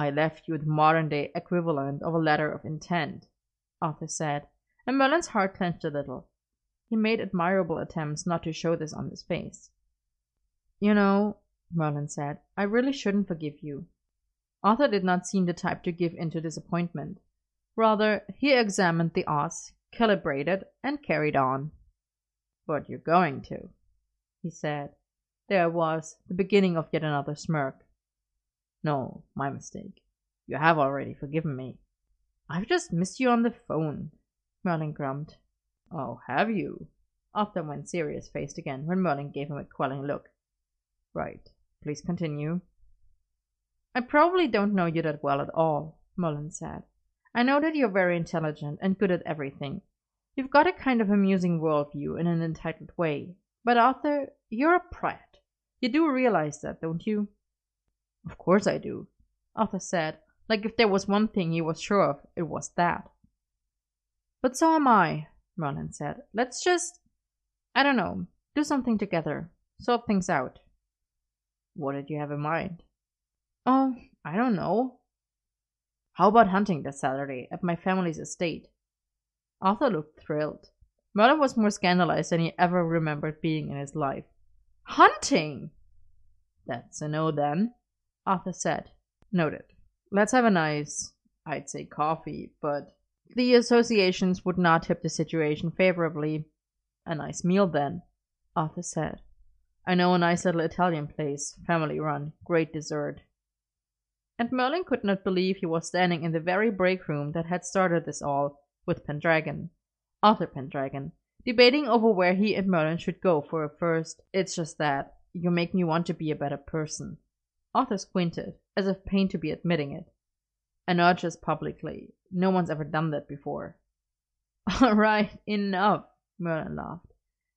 I left you the modern-day equivalent of a letter of intent, Arthur said, and Merlin's heart clenched a little. He made admirable attempts not to show this on his face. You know, Merlin said, I really shouldn't forgive you. Arthur did not seem the type to give in to disappointment. Rather, he examined the odds, calibrated, and carried on. But you're going to, he said. There was the beginning of yet another smirk. No, my mistake. You have already forgiven me. I've just missed you on the phone, Merlin grumped. Oh, have you? Arthur went serious-faced again when Merlin gave him a quelling look. Right. Please continue. I probably don't know you that well at all, Merlin said. I know that you're very intelligent and good at everything. You've got a kind of amusing worldview in an entitled way. But Arthur, you're a prat. You do realize that, don't you? Of course I do, Arthur said, like if there was one thing he was sure of, it was that. But so am I, Merlin said. Let's just, I don't know, do something together. Sort things out. What did you have in mind? Oh, I don't know. How about hunting this Saturday at my family's estate? Arthur looked thrilled. Merlin was more scandalized than he ever remembered being in his life. Hunting! That's a no then, Arthur said. Noted. Let's have a nice, I'd say coffee, but the associations would not tip the situation favorably. A nice meal then, Arthur said. I know a nice little Italian place, family run, great dessert. And Merlin could not believe he was standing in the very break room that had started this all, with Pendragon, Arthur Pendragon, debating over where he and Merlin should go for a first, it's just that, you make me want to be a better person. Arthur squinted, as if pained to be admitting it. And not just publicly. No one's ever done that before. All right, enough, Merlin laughed.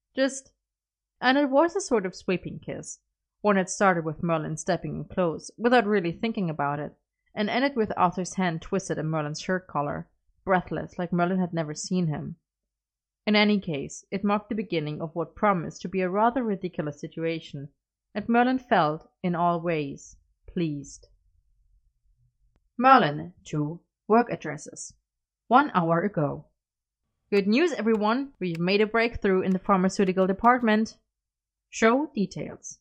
And it was a sort of sweeping kiss. One had started with Merlin stepping in close, without really thinking about it, and ended with Arthur's hand twisted in Merlin's shirt collar, breathless like Merlin had never seen him. In any case, it marked the beginning of what promised to be a rather ridiculous situation, and Merlin felt, in all ways, pleased. Merlin 2. Work addresses. 1 hour ago. Good news, everyone! We've made a breakthrough in the pharmaceutical department. Show details.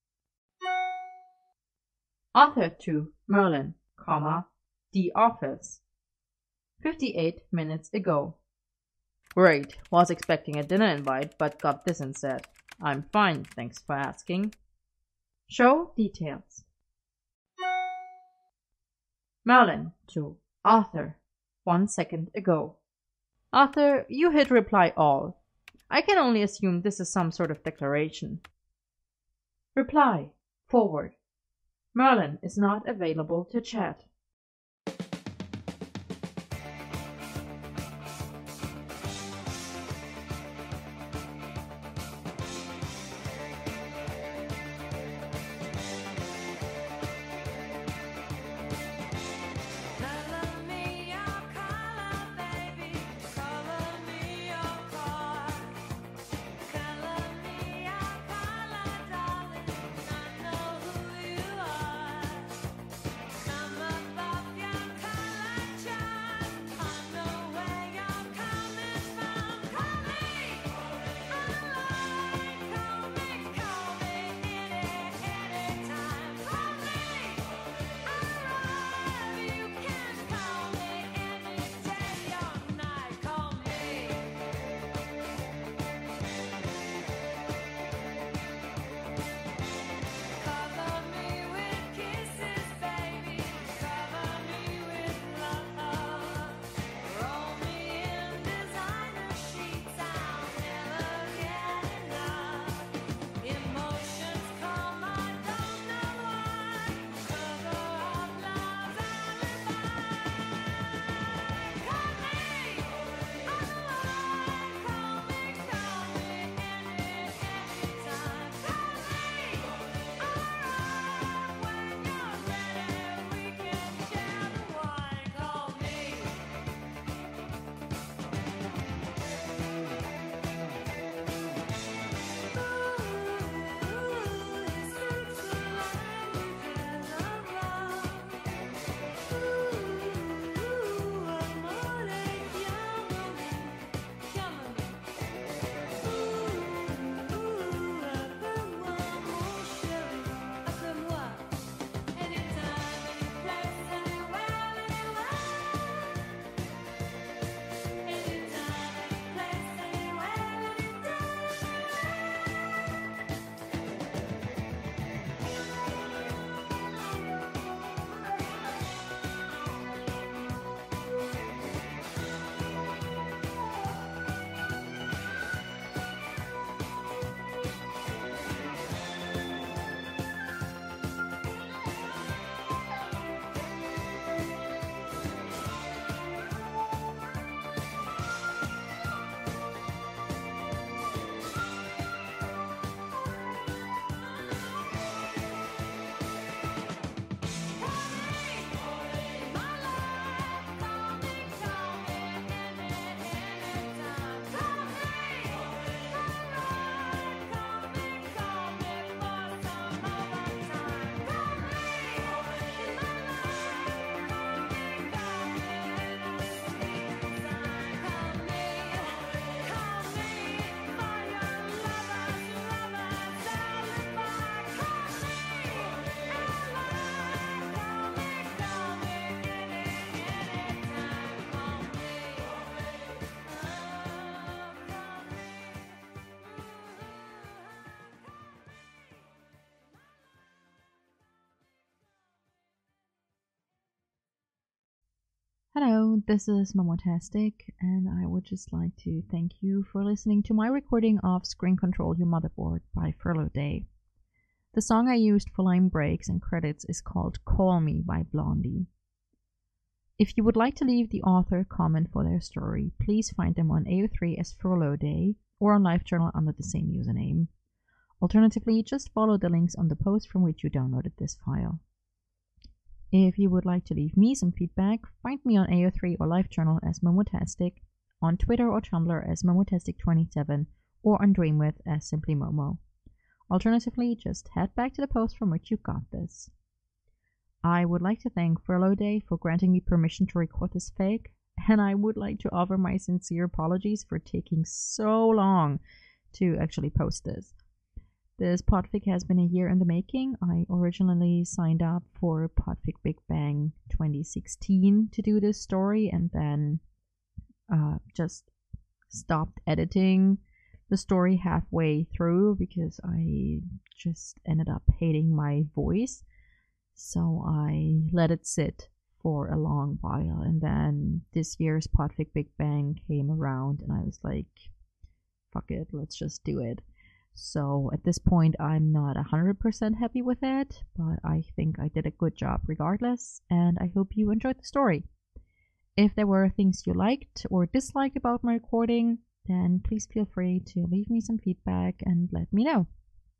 Arthur to Merlin, the office. 58 minutes ago. Great. Was expecting a dinner invite, but got this instead. I'm fine, thanks for asking. Show details. Merlin to Arthur, 1 second ago. Arthur, you hit reply all. I can only assume this is some sort of declaration. Reply, forward. Merlin is not available to chat. Hello, this is Momotastic, and I would just like to thank you for listening to my recording of Screen Control Your Motherboard by Furlough Day. The song I used for line breaks and credits is called Call Me by Blondie. If you would like to leave the author a comment for their story, please find them on AO3 as Furlough Day or on LiveJournal under the same username. Alternatively, just follow the links on the post from which you downloaded this file. If you would like to leave me some feedback, find me on AO3 or LiveJournal as Momotastic, on Twitter or Tumblr as Momotastic27, or on Dreamwidth as Simply Momo. Alternatively, just head back to the post from which you got this. I would like to thank Furlough Day for granting me permission to record this fake, and I would like to offer my sincere apologies for taking so long to actually post this. This podfic has been a year in the making. I originally signed up for Podfic Big Bang 2016 to do this story, and then just stopped editing the story halfway through because I just ended up hating my voice. So I let it sit for a long while, and then this year's Podfic Big Bang came around, and I was like, fuck it, let's just do it. So at this point, I'm not 100% happy with it, but I think I did a good job regardless, and I hope you enjoyed the story. If there were things you liked or disliked about my recording, then please feel free to leave me some feedback and let me know.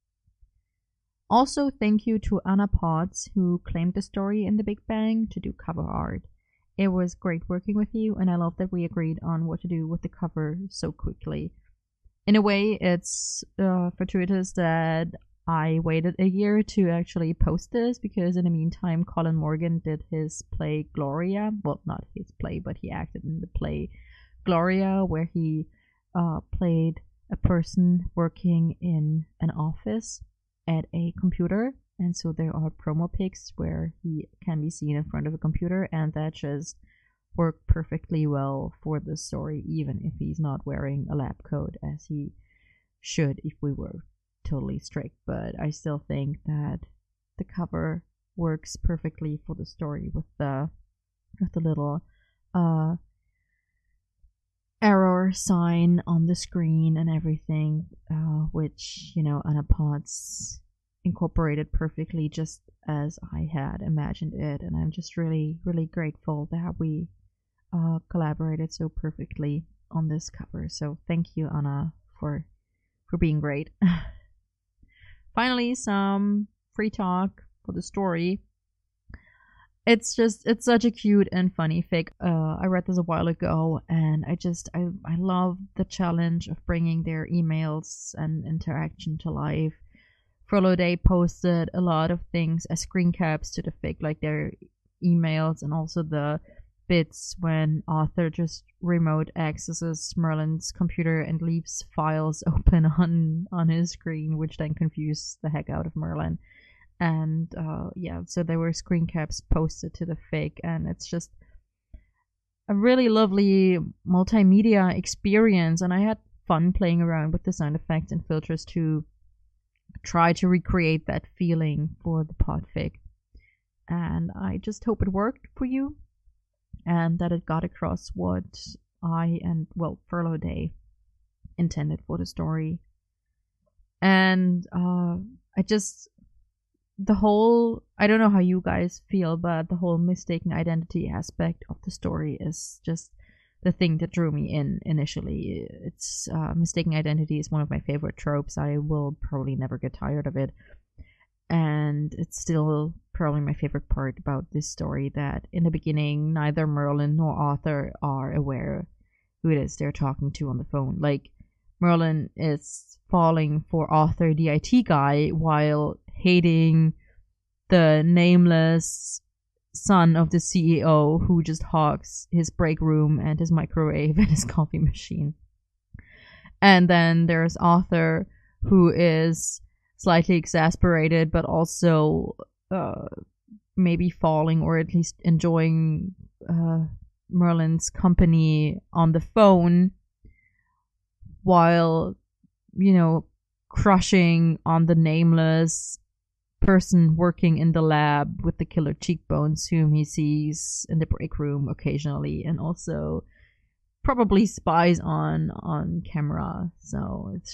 Also, thank you to Anna Potts, who claimed the story in the Big Bang to do cover art. It was great working with you, and I love that we agreed on what to do with the cover so quickly. In a way, it's fortuitous that I waited a year to actually post this, because in the meantime, Colin Morgan did his play Gloria. Well, not his play, but he acted in the play Gloria, where he played a person working in an office at a computer. And so there are promo pics where he can be seen in front of a computer, and that just worked perfectly well for the story, even if he's not wearing a lab coat as he should if we were totally strict. But I still think that the cover works perfectly for the story with the little error sign on the screen and everything, which, you know, Anna Potts incorporated perfectly just as I had imagined it. And I'm just really, really grateful that we collaborated so perfectly on this cover. So thank you, Anna, for being great. Finally, some free talk for the story. It's such a cute and funny fic. I read this a while ago, and I love the challenge of bringing their emails and interaction to life. Furlough Day posted a lot of things as screen caps to the fic, like their emails, and also the bits when Arthur just remote accesses Merlin's computer and leaves files open on his screen, which then confuses the heck out of Merlin. And so there were screen caps posted to the fic, and it's just a really lovely multimedia experience, and I had fun playing around with the sound effects and filters to try to recreate that feeling for the podfic. And I just hope it worked for you, and that it got across what Furlough Day intended for the story. And I don't know how you guys feel, but the whole mistaken identity aspect of the story is just the thing that drew me in initially. It's mistaken identity is one of my favorite tropes. I will probably never get tired of it. And it's still probably my favorite part about this story, that in the beginning, neither Merlin nor Arthur are aware who it is they're talking to on the phone. Like, Merlin is falling for Arthur, the IT guy, while hating the nameless son of the CEO who just hogs his break room and his microwave and his coffee machine. And then there's Arthur, who is slightly exasperated, but also maybe falling, or at least enjoying Merlin's company on the phone, while, you know, crushing on the nameless person working in the lab with the killer cheekbones whom he sees in the break room occasionally, and also probably spies on camera. So it's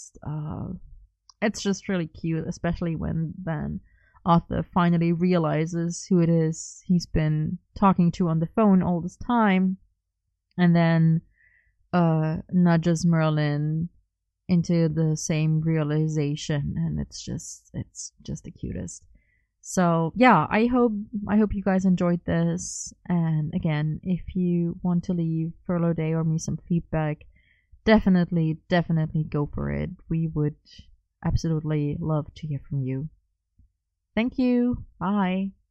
just really cute, especially when then Arthur finally realizes who it is he's been talking to on the phone all this time, and then nudges Merlin into the same realization, and it's just the cutest. So yeah, I hope you guys enjoyed this. And again, if you want to leave Furlough Day or me some feedback, definitely go for it. We would absolutely love to hear from you. Thank you. Bye.